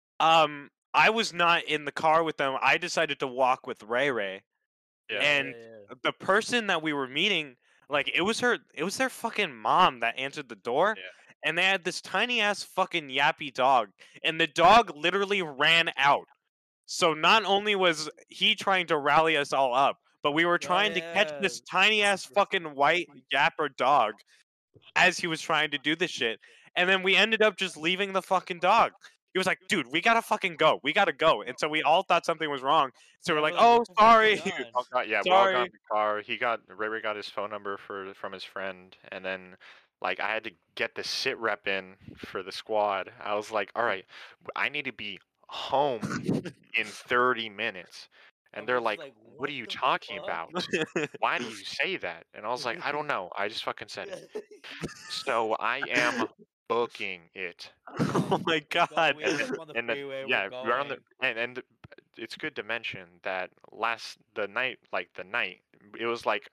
I was not in the car with them. I decided to walk with Ray Ray, Yeah. and the person that we were meeting, like, it was their fucking mom that answered the door. Yeah. And they had this tiny ass fucking yappy dog, and the dog literally ran out. So not only was he trying to rally us all up, but we were trying to catch this tiny ass fucking white yapper dog as he was trying to do this shit. And then we ended up just leaving the fucking dog. He was like, "Dude, we gotta fucking go. We gotta go." And so we all thought something was wrong. So we're like, "Oh, sorry." We all got in the car. Ray Ray got his phone number from his friend, and then like I had to get the sit rep in for the squad. I was like, "All right, I need to be home in 30 minutes." And they're like, "What are you talking about? Why do you say that?" And I was like, "I don't know. I just fucking said it." So I am booking it. Oh my god. And then, yeah, we're on the and it's good to mention that the night it was like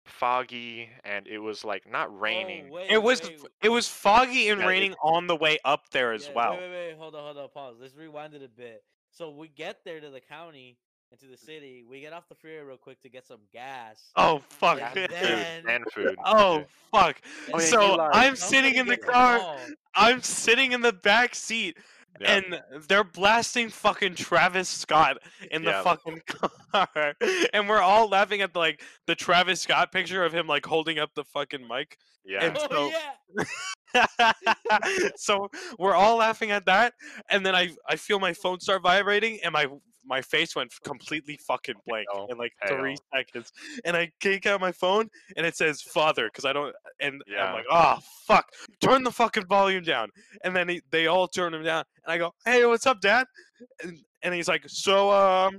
foggy, and it was like not raining. Oh, wait, It was wait, it was foggy and Yeah, raining on the way up there as yeah, well. wait, hold on, pause. Let's rewind it a bit. So we get there to the county and to the city. We get off the freeway real quick to get some gas. Oh fuck. And Food then and food. Oh fuck. Oh, yeah, So you lied. I'm sitting somebody in the gets a car. call. I'm sitting in the back seat Yeah. and they're blasting fucking Travis Scott in the Yeah. fucking car. And we're all laughing at the Travis Scott picture of him like holding up the fucking mic. Yeah. And Oh so yeah. so we're all laughing at that, and then I feel my phone start vibrating, and my face went completely fucking blank Pale, in like pale. 3 seconds, and I take out my phone, and it says father, because I don't, and I'm Yeah. like, oh fuck, turn the fucking volume down, and then they all turn him down, and I go, hey, what's up, Dad? And he's like, so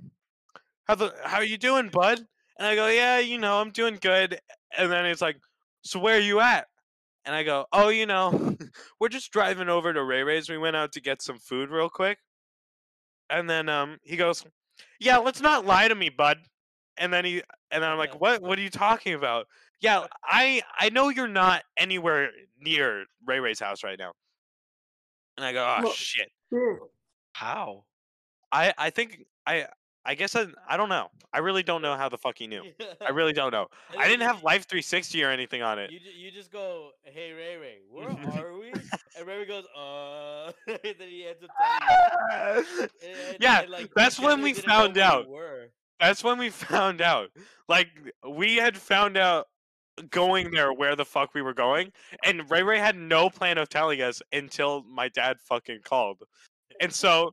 how you doing, bud? And I go, yeah, I'm doing good, and then it's like, so where are you at? And I go, oh, we're just driving over to Ray Ray's. We went out to get some food real quick. And then he goes, yeah, let's not lie to me, bud. And then I'm like, what are you talking about? Yeah, I know you're not anywhere near Ray Ray's house right now. And I go, oh Well, shit. How? I think I guess I don't know. I really don't know how the fuck he knew. I really don't know. I didn't have Life 360 or anything on it. You just go, hey Ray, where are we? And Ray goes, and then he ends up telling you. Yeah, like, that's you when definitely we didn't know found where you out. were. That's when we found out. Like, we had found out going there where the fuck we were going, and Ray had no plan of telling us until my dad fucking called. And so,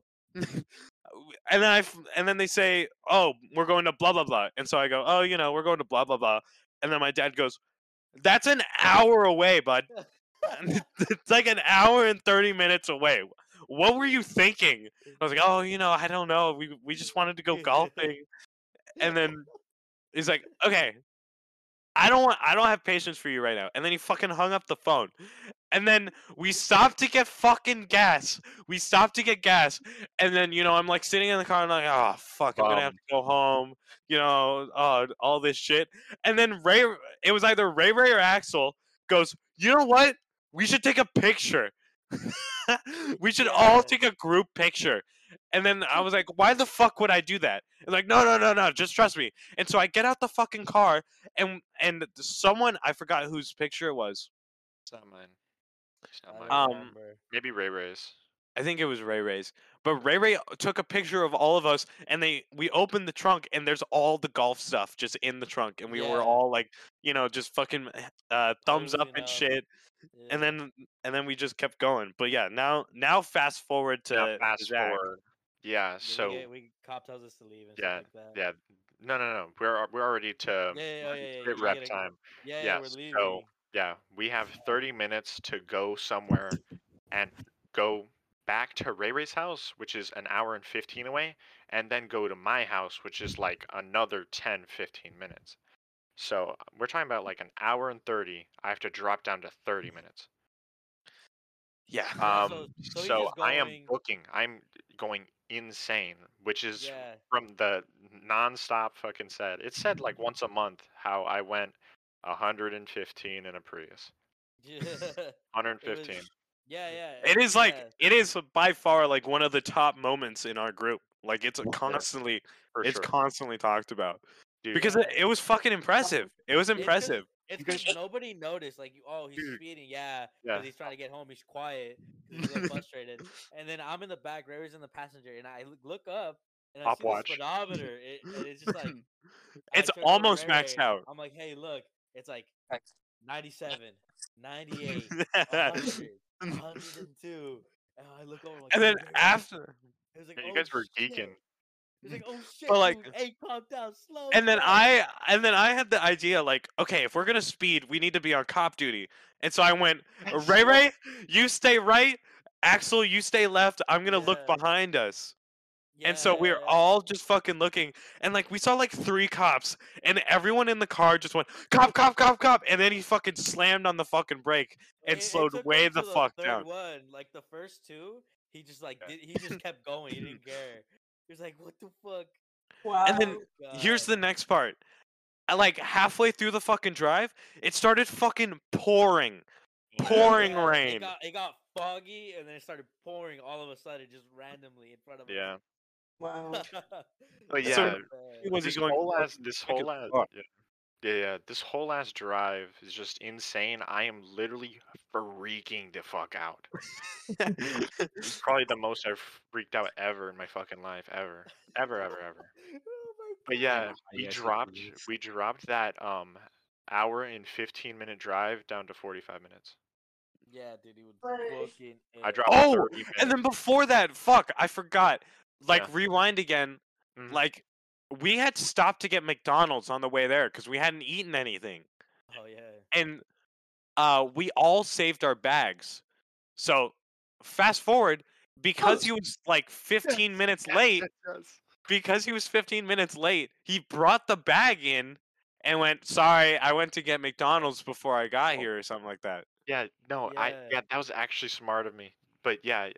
and then they say, oh, we're going to blah blah blah. And so I go, oh, we're going to blah blah blah. And then my dad goes, that's an hour away, bud. It's like an hour and 30 minutes away. What were you thinking? I was like, oh, I don't know. We just wanted to go golfing. And then he's like, okay, I don't have patience for you right now. And then he fucking hung up the phone. And then we stopped to get fucking gas. We stopped to get gas. And then, I'm like sitting in the car and I'm like, oh fuck, I'm gonna have to go home. All this shit. And then it was either Ray or Axel goes, you know what? We should take a picture. We should all take a group picture. And then I was like, why the fuck would I do that? And like, no, just trust me. And so I get out the fucking car and someone, I forgot whose picture it was. It's not mine. It's not I mine. don't remember. Maybe Ray Ray's. I think it was Ray's. But Ray took a picture of all of us, and we opened the trunk, and there's all the golf stuff just in the trunk, and we were Yeah. all like, just fucking thumbs up Posing and up. shit. And Yeah. then we just kept going. But yeah, now fast forward to Now fast Zach. forward. Yeah. Yeah, So cop tells us to leave and yeah, stuff like that. yeah. No. We're already to Yeah. hit you rep gotta- time. Yeah, Yeah. we're So leaving. yeah, we have 30 minutes to go somewhere and go back to Ray Ray's house, which is an hour and 15 away, and then go to my house, which is like another 10, 15 minutes. So we're talking about like an hour and 30. I have to drop down to 30 minutes. Yeah. Yeah, so he's So just I am going- booking. I'm going insane, which is Yeah. from the nonstop fucking said. It said like once a month how I went 115 in a Prius. Yeah. 115. Yeah. It is like yeah. it is by far like one of the top moments in our group. Like it's constantly For it's sure. constantly talked about. Dude, Because it was fucking impressive. It was impressive. It's because nobody noticed. Like, oh, he's Dude. speeding. Yeah, Yeah. because he's trying to get home. He's quiet. 'Cause he's a little frustrated. And then I'm in the back. Ray's in the passenger, and I look up and I see Stopwatch. the speedometer. And it's just like I It's turn over to almost Ray, maxed out. I'm like, hey, look, it's like Thanks. 97, 98, 100, 102. And I look over. Like, And then "Oh, Ray." after It was like, Yeah, you "Oh, guys were shit." geeking. He's like, oh shit, But, like- dude. Hey, calm down, slow. and then slow." I had the idea like, okay, if we're gonna speed, we need to be on cop duty. And so I went, Ray, you stay right. Axel, you stay left. I'm gonna look Yeah. behind us. And so we're Yeah. all just fucking looking, and like we saw like 3 cops, and everyone in the car just went cop, and then he fucking slammed on the fucking brake and It slowed took way him the to fuck third down. one, like the first 2, he just like Yeah. he just kept going. He didn't care. He was like, "What the fuck?" Wow. And then Oh, here's God. the next part. like halfway through the fucking drive, it started fucking pouring Yeah, rain. It got foggy and then it started pouring all of a sudden, just randomly in front of us. Yeah. Wow. But So yeah, was he this going whole ass, fucking this quick as whole ass, fuck? yeah, this whole ass drive is just insane. I am literally freaking the fuck out. It's probably the most I've freaked out ever in my fucking life, ever. Oh my But yeah, How do we you guys dropped do this? we dropped that hour and 15-minute drive down to 45 minutes. Yeah, dude, he was Like- booking it. I dropped Oh, 30 and then minutes. before that, fuck, I forgot. Like Yeah. rewind again. Mhm. Like we had stopped to get McDonald's on the way there because we hadn't eaten anything, Oh yeah. and we all saved our bags. So fast forward, because he was like 15 minutes late. Because he was 15 minutes late, he brought the bag in and went, "Sorry, I went to get McDonald's before I got here," or something like that. Yeah, no, Yeah. that was actually smart of me. But yeah,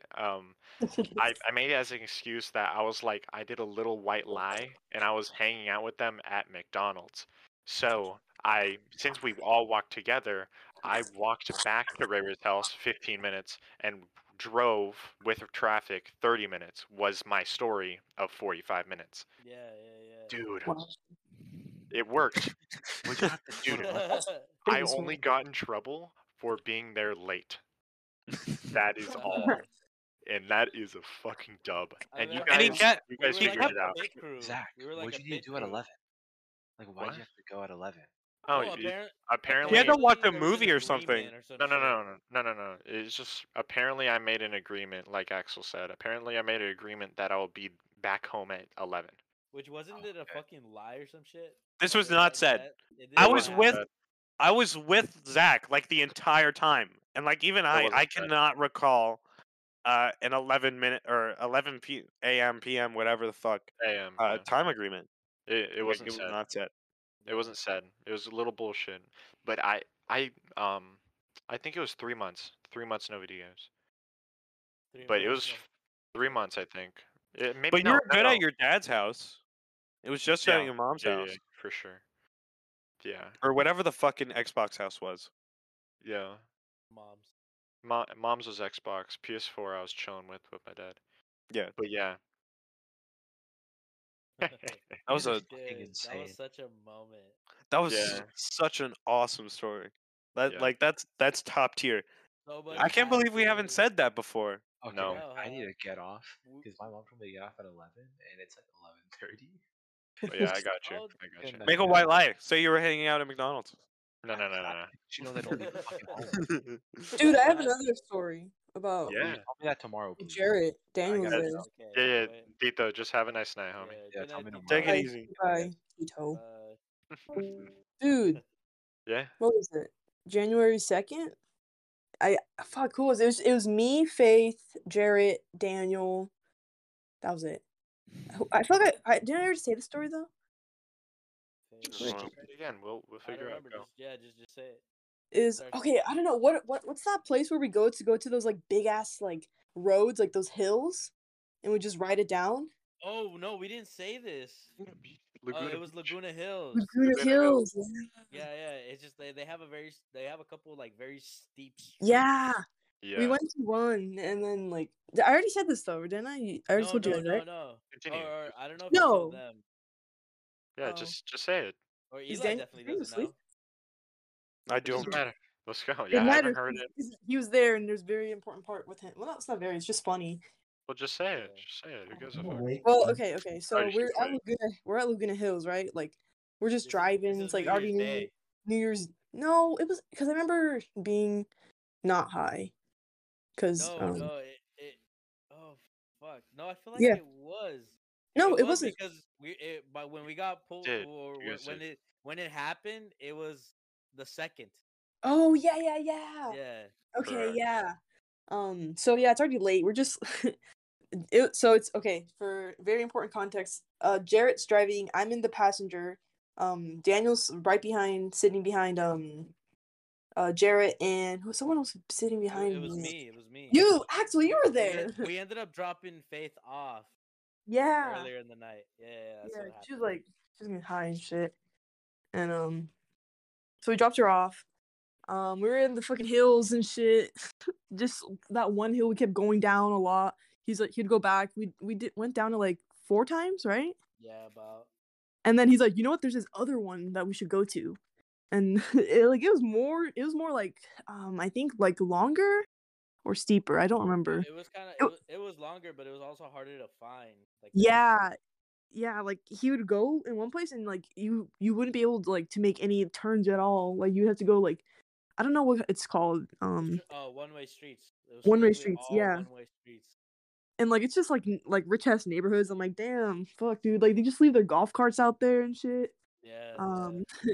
I made it as an excuse that I was like, I did a little white lie and I was hanging out with them at McDonald's. So since we all walked together, I walked back to Ray's house 15 minutes and drove with traffic 30 minutes was my story of 45 minutes. Yeah. Dude, Wow. it worked. What'd you have to do? Dude, Yeah. I Pretty only got in trouble for being there late. That is all. And that is a fucking dub. I And you remember And he guys, kept- you we guys were figured like it a out. pit crew. Zach, We were like what'd a you pit do at crew. 11? Like, why'd What? you have to go at 11? Oh, Oh, apparently. He had to watch a there was an movie or something. agreement or some No. shit. It's just apparently I made an agreement, like Axel said. Apparently I made an agreement that I will be back home at 11. Which wasn't it a fucking lie or some shit? This Like, was not said. It I didn't was happen. with said. I was with Zach like the entire time, and like even I wasn't said. cannot recall an 11-minute or 11 a.m. p.m. whatever the fuck AM. Yeah. time agreement. It Like, wasn't it was said. not said. It wasn't said. It was a little bullshit. But I think it was 3 months. 3 months no videos. But it was 3 months, I think. Maybe But you no, were good no. at your dad's house. It was just at your mom's Yeah, house for sure. Yeah. or whatever the fucking Xbox house was. Yeah. Moms. Mom's was Xbox. PS4 I was chilling with my dad. Yeah, But yeah. that was a Dude, fucking that insane. was such a moment. that was Yeah. such an awesome story. That Yeah. like that's top tier. So much I can't believe we haven't happened. said that before. Okay, No. I need to get off W- because my mom told me to get off at 11, and it's like 11:30. But yeah, I got you. Oh, I got you. And Make a white lie. Say you were hanging out at McDonald's. No. She knows I don't leave fucking home. Dude, I have another story about Yeah. Tell me that tomorrow, please. Jarrett. Daniel's got there. it. Okay, Yeah, wait. Tito, just have a nice night, homie. Yeah, good tell me night, tomorrow. Take it Bye. easy. Bye, Tito. Uh, Dude, Yeah. what was it? January 2nd? Fuck, who was it? It was me, Faith, Jarrett, Daniel. That was it. I feel like didn't I already say the story though? Just Sure. say it again. We'll I don't figure it out. remember. Go. Just say it. Is Sorry. okay, I don't know what's that place where we go to those like big ass like roads, like those hills, and we just ride it down? Oh no, we didn't say this. Laguna It was Beach. Laguna Hills. Laguna Hills. Yeah. It's just they have a couple like very steep streets. Yeah. Yeah. We went to one and then like I already said this though, didn't I? I already told you, right? No. Continue. Or I don't know if No. you told them. Yeah, Oh. just say it. Or Is Eli Daniel definitely doesn't asleep? know. I It doesn't don't. matter. Let's go. It Yeah, I haven't matters heard it. 'cause he was there and there's a very important part with him. Well, no, it's not very. It's just funny. Well, just say it. Yeah. Just say it. Who gives a fuck? Well, okay. So Alright, we're she's at right. Laguna. We're at Laguna Hills, right? Like we're just This is- driving. this It's is like New already Year's Day. New Year's. No, it was because I remember being not high. Because No, it. Oh fuck! No, I feel like Yeah. it was. No, it was wasn't. because but when we got pulled Did. or You guys did. when it happened, it was the second. Oh yeah. Yeah. Okay, Correct. yeah. So yeah, it's already late. We're just so it's okay for very important context. Jarrett's driving, I'm in the passenger. Daniel's right behind, sitting behind Jarrett, and someone else sitting behind It was me. me. It was me. You, Axel, you were We there. we ended up dropping Faith off Yeah. earlier in the night. Yeah, that's Yeah, what happened. she was like, she's getting high and shit. and so we dropped her off. We were in the fucking hills and shit. Just that one hill we kept going down a lot. He's like, he'd go back. Went down to like 4 times, right? Yeah, about. And then he's like, you know what? There's this other one that we should go to, and it was more like I think like longer or steeper. I don't remember. It was kind of it was longer, but it was also harder to find. Like Yeah, like he would go in one place and like you wouldn't be able to like to make any turns at all. Like you have to go like I don't know what it's called. one-way streets. It was One-way strictly streets, all yeah. One-way streets. And like it's just like rich ass neighborhoods. I'm like, damn, fuck, dude. Like they just leave their golf carts out there and shit. Yeah.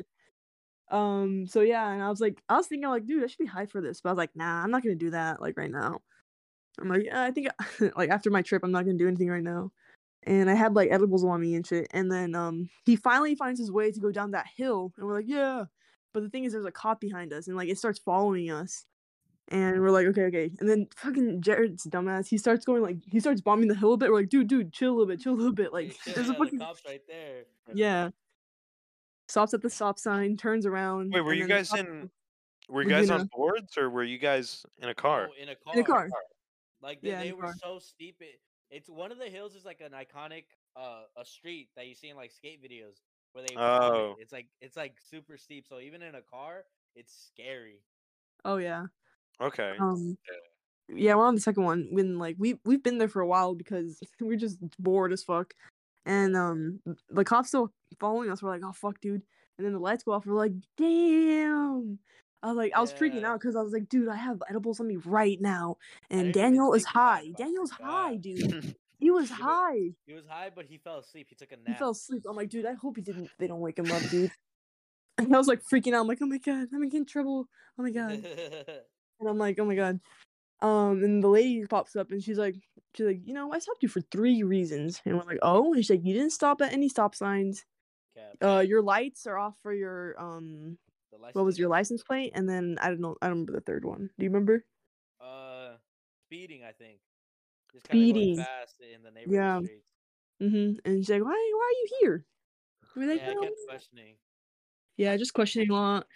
So yeah, and I was thinking like, dude, I should be high for this, but I was like, nah, I'm not gonna do that like right now. I'm like, yeah, I think like after my trip, I'm not gonna do anything right now. And I had like edibles on me and shit. And then he finally finds his way to go down that hill, and we're like, yeah. But the thing is, there's a cop behind us, and like it starts following us. And we're like, okay. And then fucking Jared's dumbass, he starts bombing the hill a bit. We're like, dude, chill a little bit. Like, there's a the fucking cops right there. yeah. Stops at the stop sign, turns around. Wait, were and you then guys stops- Were you We're guys gonna- on boards or were you guys in a car? Oh, in a car. in a car? Like Yeah, in they a were car. so steep. It's one of the hills is like an iconic a street that you see in like skate videos where they bomb it. Oh. It's like super steep. So even in a car, it's scary. Oh yeah. Okay. Yeah, we're on the second one. When like we've been there for a while because we're just bored as fuck, and the cops still following us. We're like, oh fuck, dude. And then the lights go off. We're like, damn. I was freaking Yeah. out because I was like, dude, I have edibles on me right now, and didn't even Daniel is think about high. it, oh Daniel's my high, God. dude. He was He wa- high. He was high, but he fell asleep. He took a He nap. fell asleep. I'm like, dude, I hope they don't wake him up, dude. And I was like freaking out. I'm like, oh my god, I'm in trouble. Oh my god. And I'm like, oh my god. And the lady pops up and she's like, you know, I stopped you for 3 reasons. And we're like, oh, and she's like, you didn't stop at any stop signs. Cap. Your lights are off for your The license what was your plate? license plate? And then I don't know, I don't remember the third one. Do you remember? Speeding, I think. Just kind of going Speeding. fast in the neighborhood Yeah. streets. And she's like, why are you here? We're like, Yeah, I "No." kept questioning. Yeah, just questioning a lot.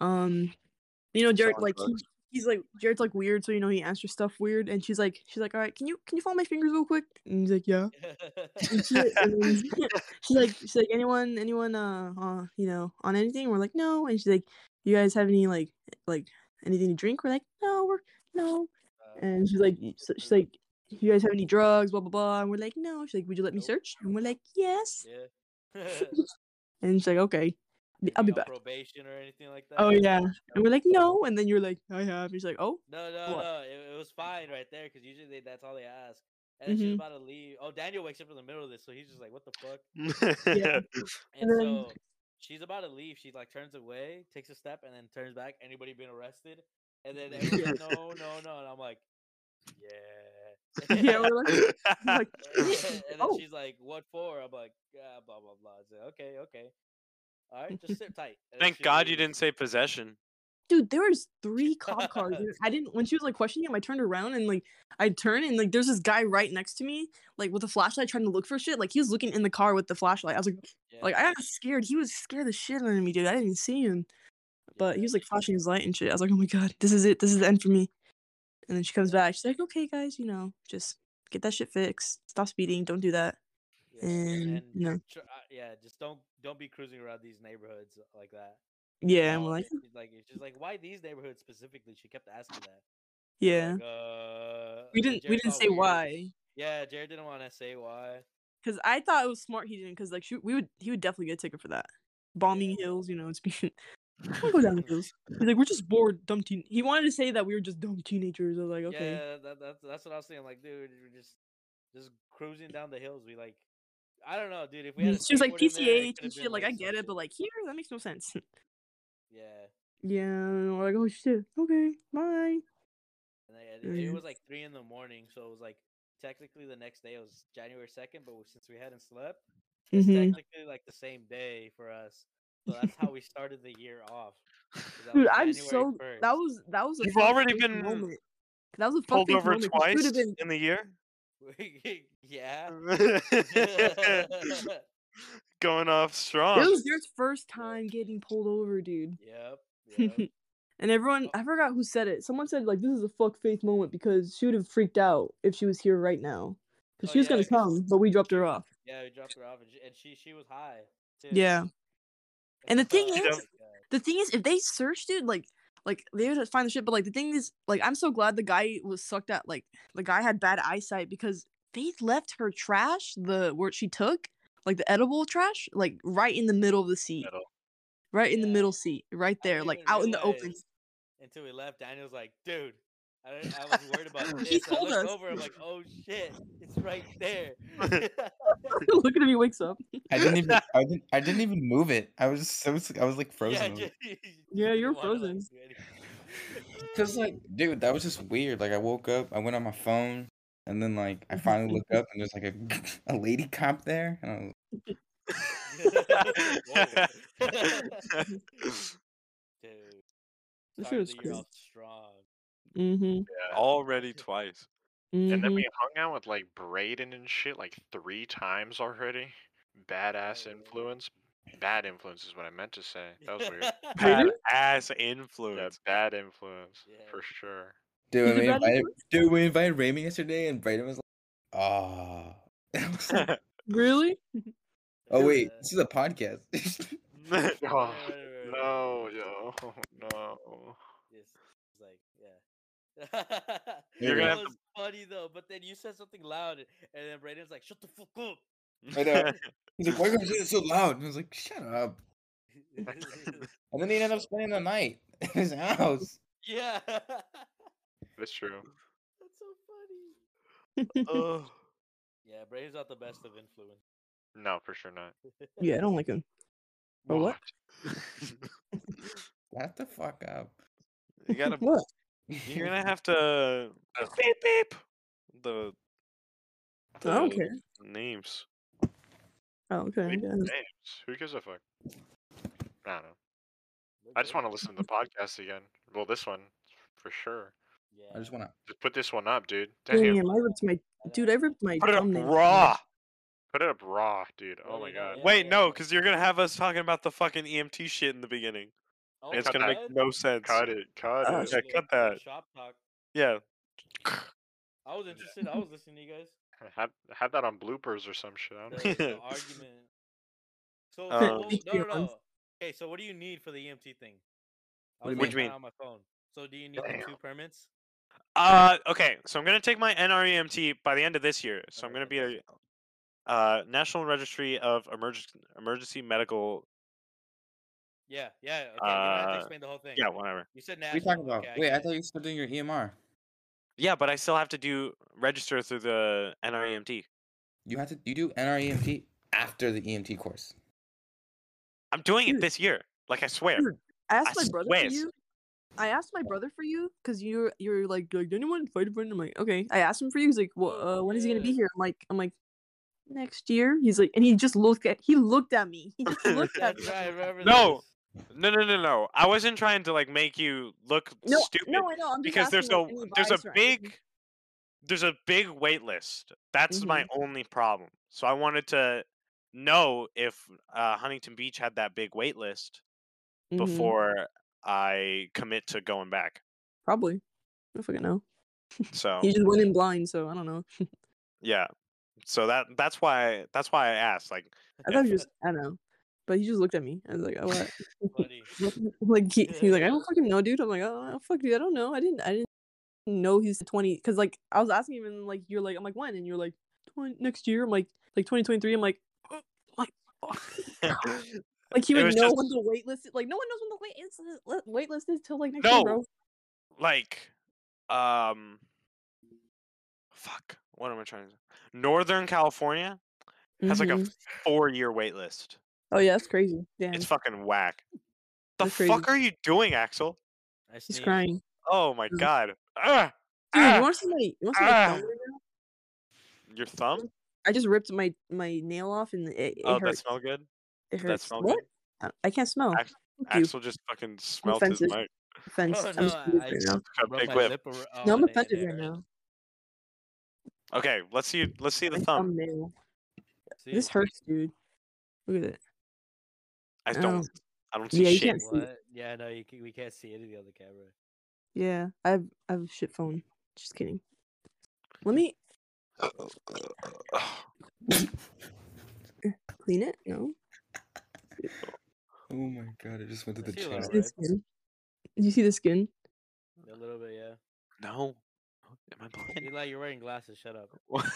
You know, Jared, Selling like drugs. he's like Jared's like weird, so you know he answers stuff weird, and she's like, all right, can you follow my fingers real quick? And he's like, yeah. And she's like, anyone, you know, on anything? We're like, no. And she's like, you guys have any like anything to drink? We're like, no. And she's like, you guys have any drugs? Blah blah blah. And we're like, no. She's like, would you let me Nope. search? And we're like, yes. Yeah. And she's like, okay, I'll Are be you on back. probation or anything like that? Oh yeah. And we're like, no. And then you're like, I have. And she's like, oh. No, What? it was fine right there because usually that's all they ask. And then she's Mhm. about to leave. Oh, Daniel wakes up in the middle of this, so he's just like, "What the fuck?" Yeah. And And then- so she's about to leave. She like turns away, takes a step, and then turns back. Anybody been arrested? And then everyone's like, no. And I'm like, yeah. Yeah, we're like, like and then oh. she's like, "What for?" I'm like, "Yeah, blah blah blah." I said, okay. All right, just sit tight. And then Thank she God you leaves. didn't say possession. Dude, there was 3 cop cars. And I didn't when she was like questioning him, I turned around and like I turned and like there's this guy right next to me, like with a flashlight trying to look for shit. Like he was looking in the car with the flashlight. I was like, Yeah. I got scared. He was scared the shit out of me, dude. I didn't even see him. But he was like flashing his light and shit. I was like, oh my god, this is it. This is the end for me. And then she comes back. She's like, okay, guys, you know, just get that shit fixed. Stop speeding. Don't do that. Yeah, And you know, just don't be cruising around these neighborhoods like that. yeah. And we're like, she's like, why these neighborhoods specifically? She kept asking that. yeah. Like, We Jared didn't felt say weird. why. Yeah, Jared didn't want to say why. Because I thought it was smart he didn't. Because like he would definitely get a ticket for that. Bombing hills, you know, it's being. Don't go down the hills. He's like, we're just bored, dumb teen. He wanted to say that we were just dumb teenagers. I was like, okay. Yeah, that's what I was saying. Like, dude, we're just cruising down the hills. We like, I don't know, dude. If we had a She was like skateboard in there, it PCH could've and been, shit. Like I some get it, shit. but like here, that makes no sense. Yeah. Yeah, and we're like, oh shit. Okay, bye. And it was like 3 in the morning, so it was like technically the next day. It was January 2nd, but since we hadn't slept, it's Mhm. technically like the same day for us. So that's how we started the year off. 'Cause that Dude, was I'm January so 1st. that was a You've fuck already face been moment. That was a fuck pulled face over moment. 'cause she twice would've been in the year. Yeah. going off It strong. was their first time getting pulled over, dude. Yep. And everyone, I forgot who said it. Someone said like, "This is a fuck Faith moment because she would have freaked out if she was here right now, because Oh, she was yeah, gonna 'cause come, but we dropped her off." Yeah, we dropped her off, and she was high. Too. Yeah. And the thing You is, know- if they searched it, like they would find the shit. But like the thing is, like I'm so glad the guy was sucked at. Like the guy had bad eyesight because Faith left her trash, where she took, like the edible trash, like right in the middle of the seat, Middle. right in the Yeah. middle seat, right I there, didn't like even out in the open. realize until we left. Daniel's like, dude, I was worried about this. He I told looked us. over. I'm like, oh shit, it's right there. Look at him, he wakes up. I didn't even move it. I was like frozen. Yeah, you're didn't wanna, like, frozen. do anything. Cause like, dude, that was just weird. Like, I woke up, I went on my phone, and then like, I finally look up, and there's like a lady cop there, and I was Dude, This shit started was the year crazy. off strong. Mm-hmm. Yeah. Already twice. And then Mm-hmm. we hung out with like Brayden and shit like 3 times already. Badass Oh, influence. Bad influence is what I meant to say. That was weird. Brayden? Badass Yeah, influence. bad influence Yeah. for sure. dude, Is it bad we invited Raymond yesterday, and Brayden was like, "Ah." I was like, Really? oh wait, Yeah. this is a podcast. Oh, Right. no, yo, no. It's like, yeah. You're gonna That have was funny though, but then you said something loud, and then Brayden's like, "Shut the fuck up." I know. He's like, "Why are you saying it so loud?" And I was like, "Shut up." And then he ended up spending the night in his house. Yeah. That's true. That's so funny. Oh. Yeah, Brayden's not the best of influence. No, for sure not. Yeah, I don't like him. Or what? Shut the fuck up. You gotta. What? You're gonna have to beep beep the I don't care. names. Oh, okay. Leave Yeah. names. Who gives a fuck? I don't know. I just want to listen to the podcast again. Well, this one for sure. Yeah. I just wanna. Just put this one up, dude. Damn. Damn, I ripped my Put it up thumbnail. raw. Put it up raw, dude. Oh Well, my you know, god. yeah. Wait, no, because you're gonna have us talking about the fucking EMT shit in the beginning. Oh, And it's cut gonna that. make no sense. Cut it. Cut Oh, it. Yeah, cut that. Shop talk. Yeah. I was interested. I was listening to you guys. Had that on bloopers or some shit. I don't know. The argument. So, Um, no. Okay, so what do you need for the EMT thing? What do you What do you looking mean? on my phone. So do you need the 2 permits? Okay, so I'm gonna take my NREMT by the end of this year. So I'm gonna be a National Registry of Emergency Medical. Yeah. Okay, you don't have to explain the whole thing. Yeah, whatever. You said What are national. you talking about? Okay, Wait, get I it. thought you were still doing your EMR. Yeah, but I still have to register through the NREMT. You do NREMT after the EMT course. I'm doing it Dude. this year. Like I swear. Dude, I asked I my brother swear. for you. I asked my brother for you because you're like anyone fight a friend? I'm like, okay. I asked him for you. He's like, well, when is he gonna be Yeah. here? I'm like, next year. He's like, and he looked at me. He just looked at me. That's right, I remember No. this. No. I wasn't trying to like make you look No, stupid. no, I know. I'm just Because asking, like, any advice or there's a big wait list. That's my Mm-hmm. only problem. So I wanted to know if Huntington Beach had that big wait list Mhm. before I commit to going back. Probably. I don't fucking know. So He just went in blind, so I don't know. yeah. So that's why I asked. Like I thought he just I don't know, but he just looked at me. I was like, oh what? Funny. Like he's like, I don't fucking know, dude. I'm like, oh fuck, dude, I don't know. I didn't know he's 20. Because like I was asking him, and like you're like, I'm like, when? And you're like, next year. I'm like 2023. I'm like, oh my fuck. Like he It would was know just- when the wait list is. Like no one knows when the wait list is till like next No. year, bro. like fuck. What am I trying to say? Northern California has like a Mhm. 4-year wait list. Oh yeah, that's crazy. Damn, It's fucking whack. The That's crazy. fuck are you doing, Axel? I he's sneezed. crying. Oh my Mhm. god. Ah! Dude, Ah! you want to see my thumb right now? Your thumb? I just ripped my nail off, and it Oh, that hurts. smell good? It Does that hurts. smell What? good? I can't smell. Ax- Fuck you. Axel just fucking smelt his offensive. mic. Offense. Oh, I'm no, just confused I right now. Took a rubbed big my whip. lip No, I'm on it, and offended it right hurt. now. Okay, let's see the My thumb. thumbnail. See? This hurts, dude. Look at it. I Oh. don't see Yeah, you shit. can't see it. What? Yeah, no, we can't see it in the other camera. Yeah, I have a shit phone. Just kidding. Let me clean it. No. Oh my god! I just went to the I see a chat. little See the red. skin? Did you see the skin? A little bit, yeah. No. Am I blind? Eli, you're wearing glasses. Shut up.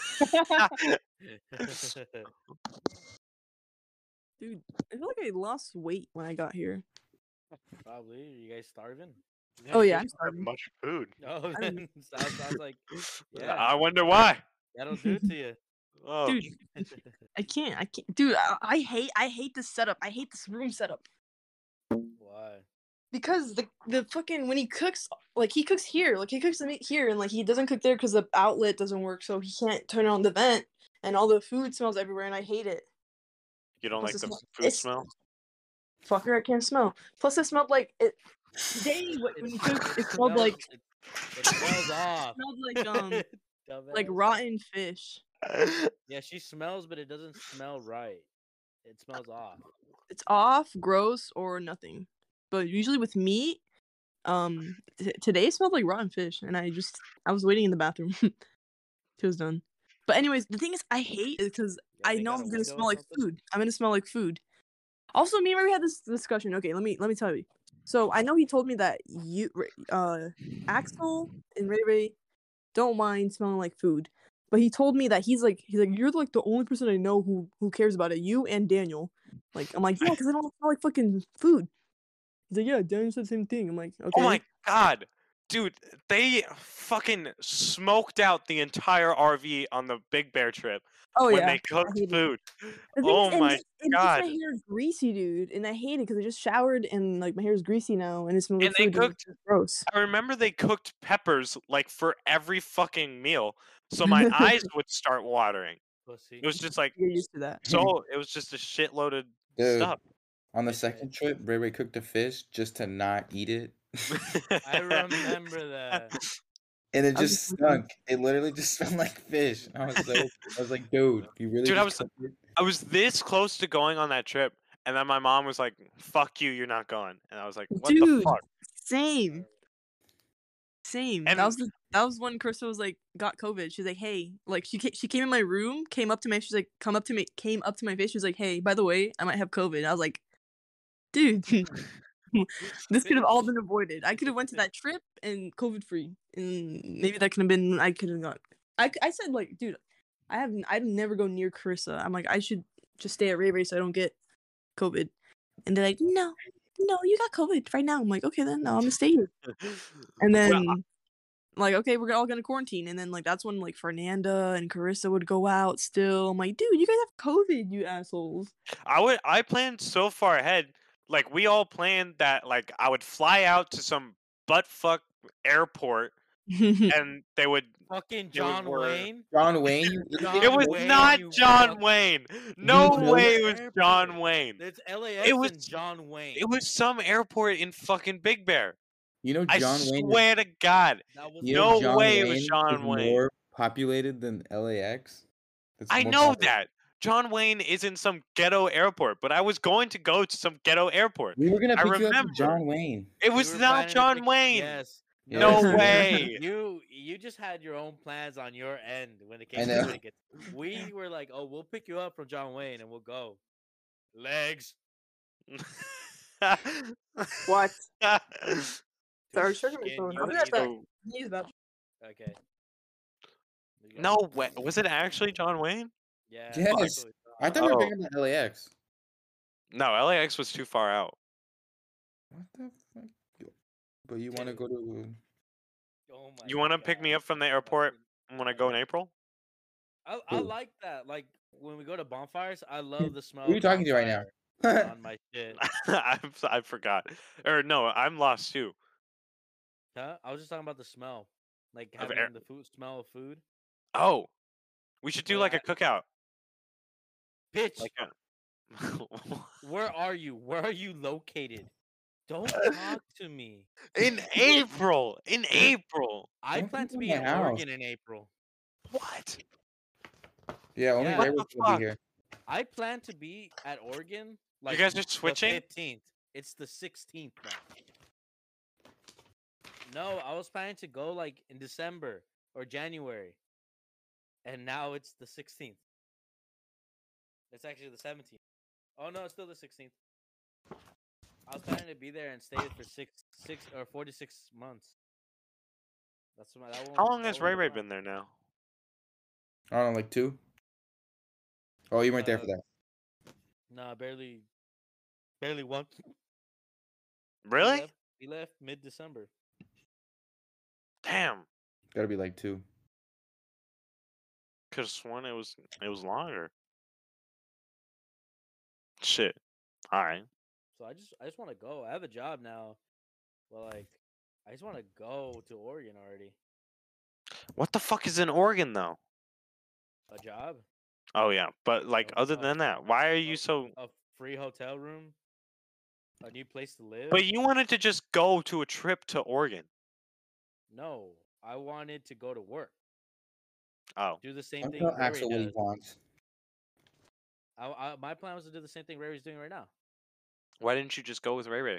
Dude, I feel like I lost weight when I got here. Probably. Are you guys starving? Oh you yeah, guys I'm don't have starving. much food. No, then sounds like yeah. I wonder why. That'll do it to you. Oh. Dude, I can't. Dude, I hate this setup. I hate this room setup. Why? Because the fucking when he cooks, like he cooks here, like he cooks the meat here, and like he doesn't cook there because the outlet doesn't work, so he can't turn on the vent, and all the food smells everywhere, and I hate it. You don't Plus like the it's- food it's- smell? Fucker, I can't smell. Plus, it smelled like it. Today, when he cooked, it smelled like it smells off. smelled like like Dumbass. rotten fish. Yeah, she smells, but it doesn't smell right. It smells off. It's off, gross, or nothing. But usually with meat, today it smelled like rotten fish, and I was waiting in the bathroom till it was done. But anyways, the thing is, I hate it because I they know got a I'm gonna window or smell like something? food. I'm gonna smell like food. Also, me and Mary had this discussion. Okay, let me tell you. So I know he told me that Axel and Ray Ray don't mind smelling like food, but he told me that he's like you're like the only person I know who cares about it. You and Daniel. Like I'm like, yeah, because I don't smell like fucking food. He's like, yeah, Daniel said the same thing. I'm like, okay. Oh my god. Dude, they fucking smoked out the entire RV on the Big Bear trip Oh when yeah. they cooked hate it. food. The thing Oh is, my it makes god. my hair greasy, dude, and I hate it because I just showered and like my hair is greasy now, and it smells like And they food. and cooked- it's gross. I remember they cooked peppers like for every fucking meal, so my eyes would start watering. Pussy. It was just like Get used to that. so. It was just a shitload of Dude, stuff. on the It's second trip, Ray Ray cooked a fish just to not eat it, I remember that. and it I was just just stunk. It literally just smelled like fish. And I was like, dude, you really Dude, I just was- cooked it? I was this close to going on that trip, and then my mom was like, "Fuck you, you're not going." And I was like, "What the Dude. fuck?" Same. And- that was when Krista was like got COVID. She's like, hey, like she came in my room, came up to me. She's like, came up to my face. She was like, hey, by the way, I might have COVID. And I was like, dude, this could have all been avoided. I could have went to that trip and COVID free, and maybe that could have been. I could have got. I said like, dude, I'd never go near Carissa. I'm like, I should just stay at Ray Ray so I don't get COVID. And they're like, no, you got COVID right now. I'm like, okay, then no, I'm gonna stay here. And then, like, okay, we're all gonna quarantine. And then, like, that's when, like, Fernanda and Carissa would go out still. I'm like, dude, you guys have COVID, you assholes. I planned so far ahead. Like we all planned that like I would fly out to some buttfuck airport and they would Fucking They would John work. Wayne. John Wayne, you John idiot. It was Wayne, not you John fuck. Wayne. No know way the it was airport. John Wayne. It's LAX was- and John Wayne. It was some airport in fucking Big Bear. You know I John Wayne. swear to God. That was You know No John way it was Wayne John is Wayne. more populated than LAX. It's I more know populated. that. John Wayne is in some ghetto airport, but I was going to go to some ghetto airport. We were gonna I pick you up remember. to John Wayne. It We was were not planning to John pick- Wayne. Yes. No Yes. way. You just had your own plans on your end when it I came to know. tickets. We were like, oh, we'll pick you up from John Wayne and we'll go. Legs. What? Too Sorry, sugar my skinny phone. to I'll be right eat back. it. He's about. Okay. We got- No way. Was it actually John Wayne? Yeah. Yes. that's what we I thought we were Oh. picking up the LAX. No, LAX was too far out. What the fuck? But you want to go to? Oh my You want to pick me God. up from the airport when I go in April? I Who? like that. Like when we go to bonfires, I love the smell. Who are you of talking to right now? bonfire on my shit. I forgot. Or no, I'm lost too. Huh? I was just talking about the smell, like Of having air- the food smell of food. Oh, we should do Yeah, like a cookout. Bitch, Like a... where are you? Where are you located? Don't talk to me. in April. In April. I Don't plan come to to be my in house. Oregon in April. What? Yeah, only Yeah. Ray What was the gonna fuck? be here. I plan to be at Oregon. Like guys are the switching? 15th. It's the 16th now. No, I was planning to go like in December or January, and now it's the 16th. It's actually the 17th. Oh no, it's still the 16th. I was planning to be there and stay for 46 months. That's my that one. How long that has was Ray the Ray plan. been there now? I don't know, like 2. Oh, you weren't there for that. Nah, barely one. Really? He left mid-December. Damn. Gotta be like 2. Could have sworn it was longer. Shit. All right. So I just want to go. I have a job now, but like, I just want to go to Oregon already. What the fuck is in Oregon though? A job, Oh yeah, but like A- other a- than that, why are you a- so? a free hotel room, a new place to live. But you wanted to just go to a trip to Oregon. No, I wanted to go to work. Oh. Do the same Don't thing tell Ray Ray Axel what he does. wants. My plan was to do the same thing Ray Ray's doing right now. Why didn't you just go with Ray Ray?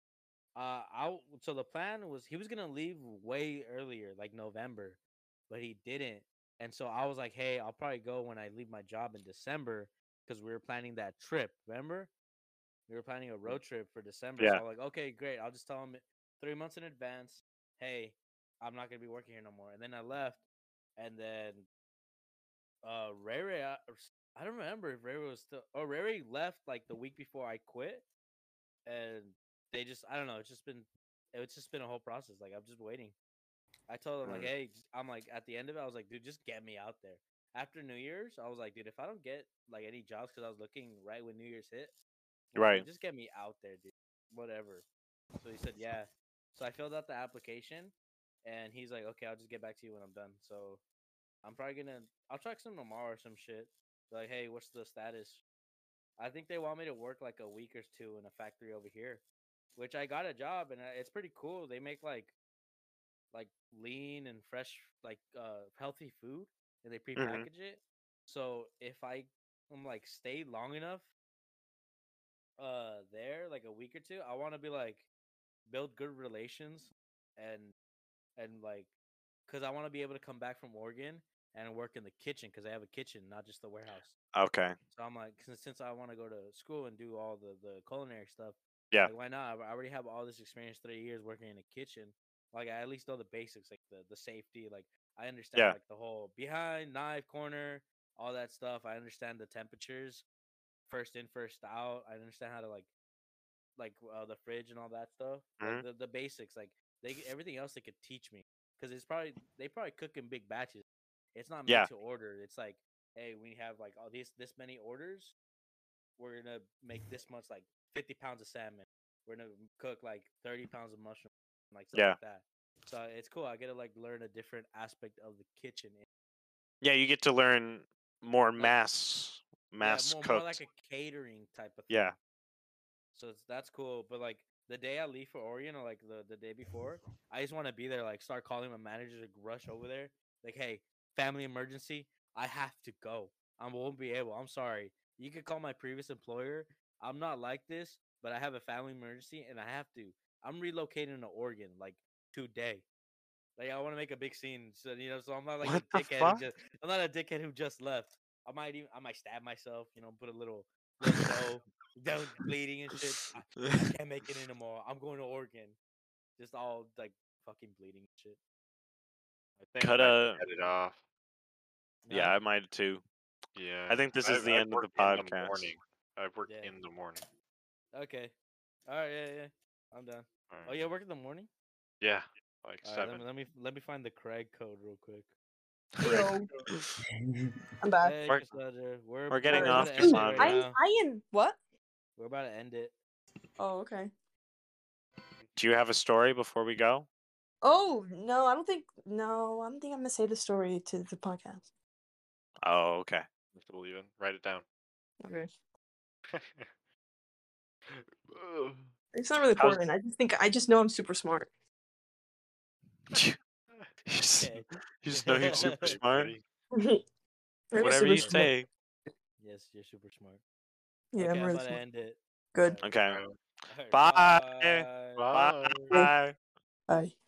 So the plan was he was gonna leave way earlier, like November, but he didn't. And so I was like, hey, I'll probably go when I leave my job in December because we were planning that trip. Remember? We were planning a road trip for December. Yeah. So I'm like, okay, great. I'll just tell him 3 months in advance, hey, I'm not gonna be working here no more. And then I left, and then Ray Ray, I don't remember if Ray Ray was still. Oh, Ray Ray left like the week before I quit, and they just I don't know. It's just been a whole process. Like I'm just waiting. I told him like, Mm. hey, I'm like at the end of it, I was like, dude, just get me out there. After New Year's, I was like, dude, if I don't get like any jobs because I was looking right when New Year's hit, I'm like, Right. dude, just get me out there, dude. Whatever. So he said, yeah. So I filled out the application, and he's like, okay, I'll just get back to you when I'm done. So I'm probably I'll text him tomorrow or some shit. Be like, hey, what's the status? I think they want me to work like a week or two in a factory over here, which I got a job and it's pretty cool. They make like lean and fresh, like healthy food, and they prepackage it. So if I am like stay long enough, there like a week or two, I want to be like build good relations and like, cause I want to be able to come back from Oregon and work in the kitchen because I have a kitchen, not just the warehouse. Okay. So I'm like, since I want to go to school and do all the culinary stuff, Yeah. like why not? I already have all this experience, 3 years working in a kitchen. Like I at least know the basics, like the safety. Like I understand Yeah. like the whole behind knife corner, all that stuff. I understand the temperatures, first in, first out. I understand how to the fridge and all that stuff. Like the basics. Like everything else they could teach me because they probably cook in big batches. It's not made Yeah. to order. It's like, hey, we have like all this many orders. We're gonna make this much, like 50 pounds of salmon. We're gonna cook like 30 pounds of mushroom, like stuff Yeah. like that. So it's cool. I get to like learn a different aspect of the kitchen. Yeah, you get to learn more Like- mass More cooked. like a catering type of thing. Yeah. So that's cool. But like the day I leave for Oregon or like the day before, I just want to be there. Like start calling my manager to rush over there. Like, hey, family emergency. I have to go. I won't be able. I'm sorry. You could call my previous employer. I'm not like this, but I have a family emergency and I have to. I'm relocating to Oregon like today. Like I want to make a big scene. So so I'm not like What a the dickhead. fuck? I'm not a dickhead who just left. I might stab myself. Put a little dough, down bleeding and shit. I can't make it anymore. I'm going to Oregon. Just all like fucking bleeding and shit. I think Cut I a. might cut it off. Yeah, Huh? I might too. Yeah. I think this is the I've end of the worked in podcast. morning. I've worked Yeah. in the morning. Okay. All right. Yeah. I'm done. Oh Alright. yeah, work in the morning. Yeah, like All right. 7. Let me find the Craig code real quick. Yo, I'm back. Hey, We're- Cassandra, we're getting about off, to end it Cassandra. right now. What? We're about to end it. Oh, okay. Do you have a story before we go? Oh no, I don't think I'm gonna say the story to the podcast. Oh, okay. You have to believe it. Write it down. Okay. Ugh. It's not really How's- important. I just know I'm super smart. You just Okay. you just know you're super smart. Buddy. I'm Whatever super you smart. say. Yes, Yes, you're super smart. Yeah, okay, I'm I'm really about to smart. end it. Good. Okay. Alright, Alright, Bye. Bye. Bye. Bye.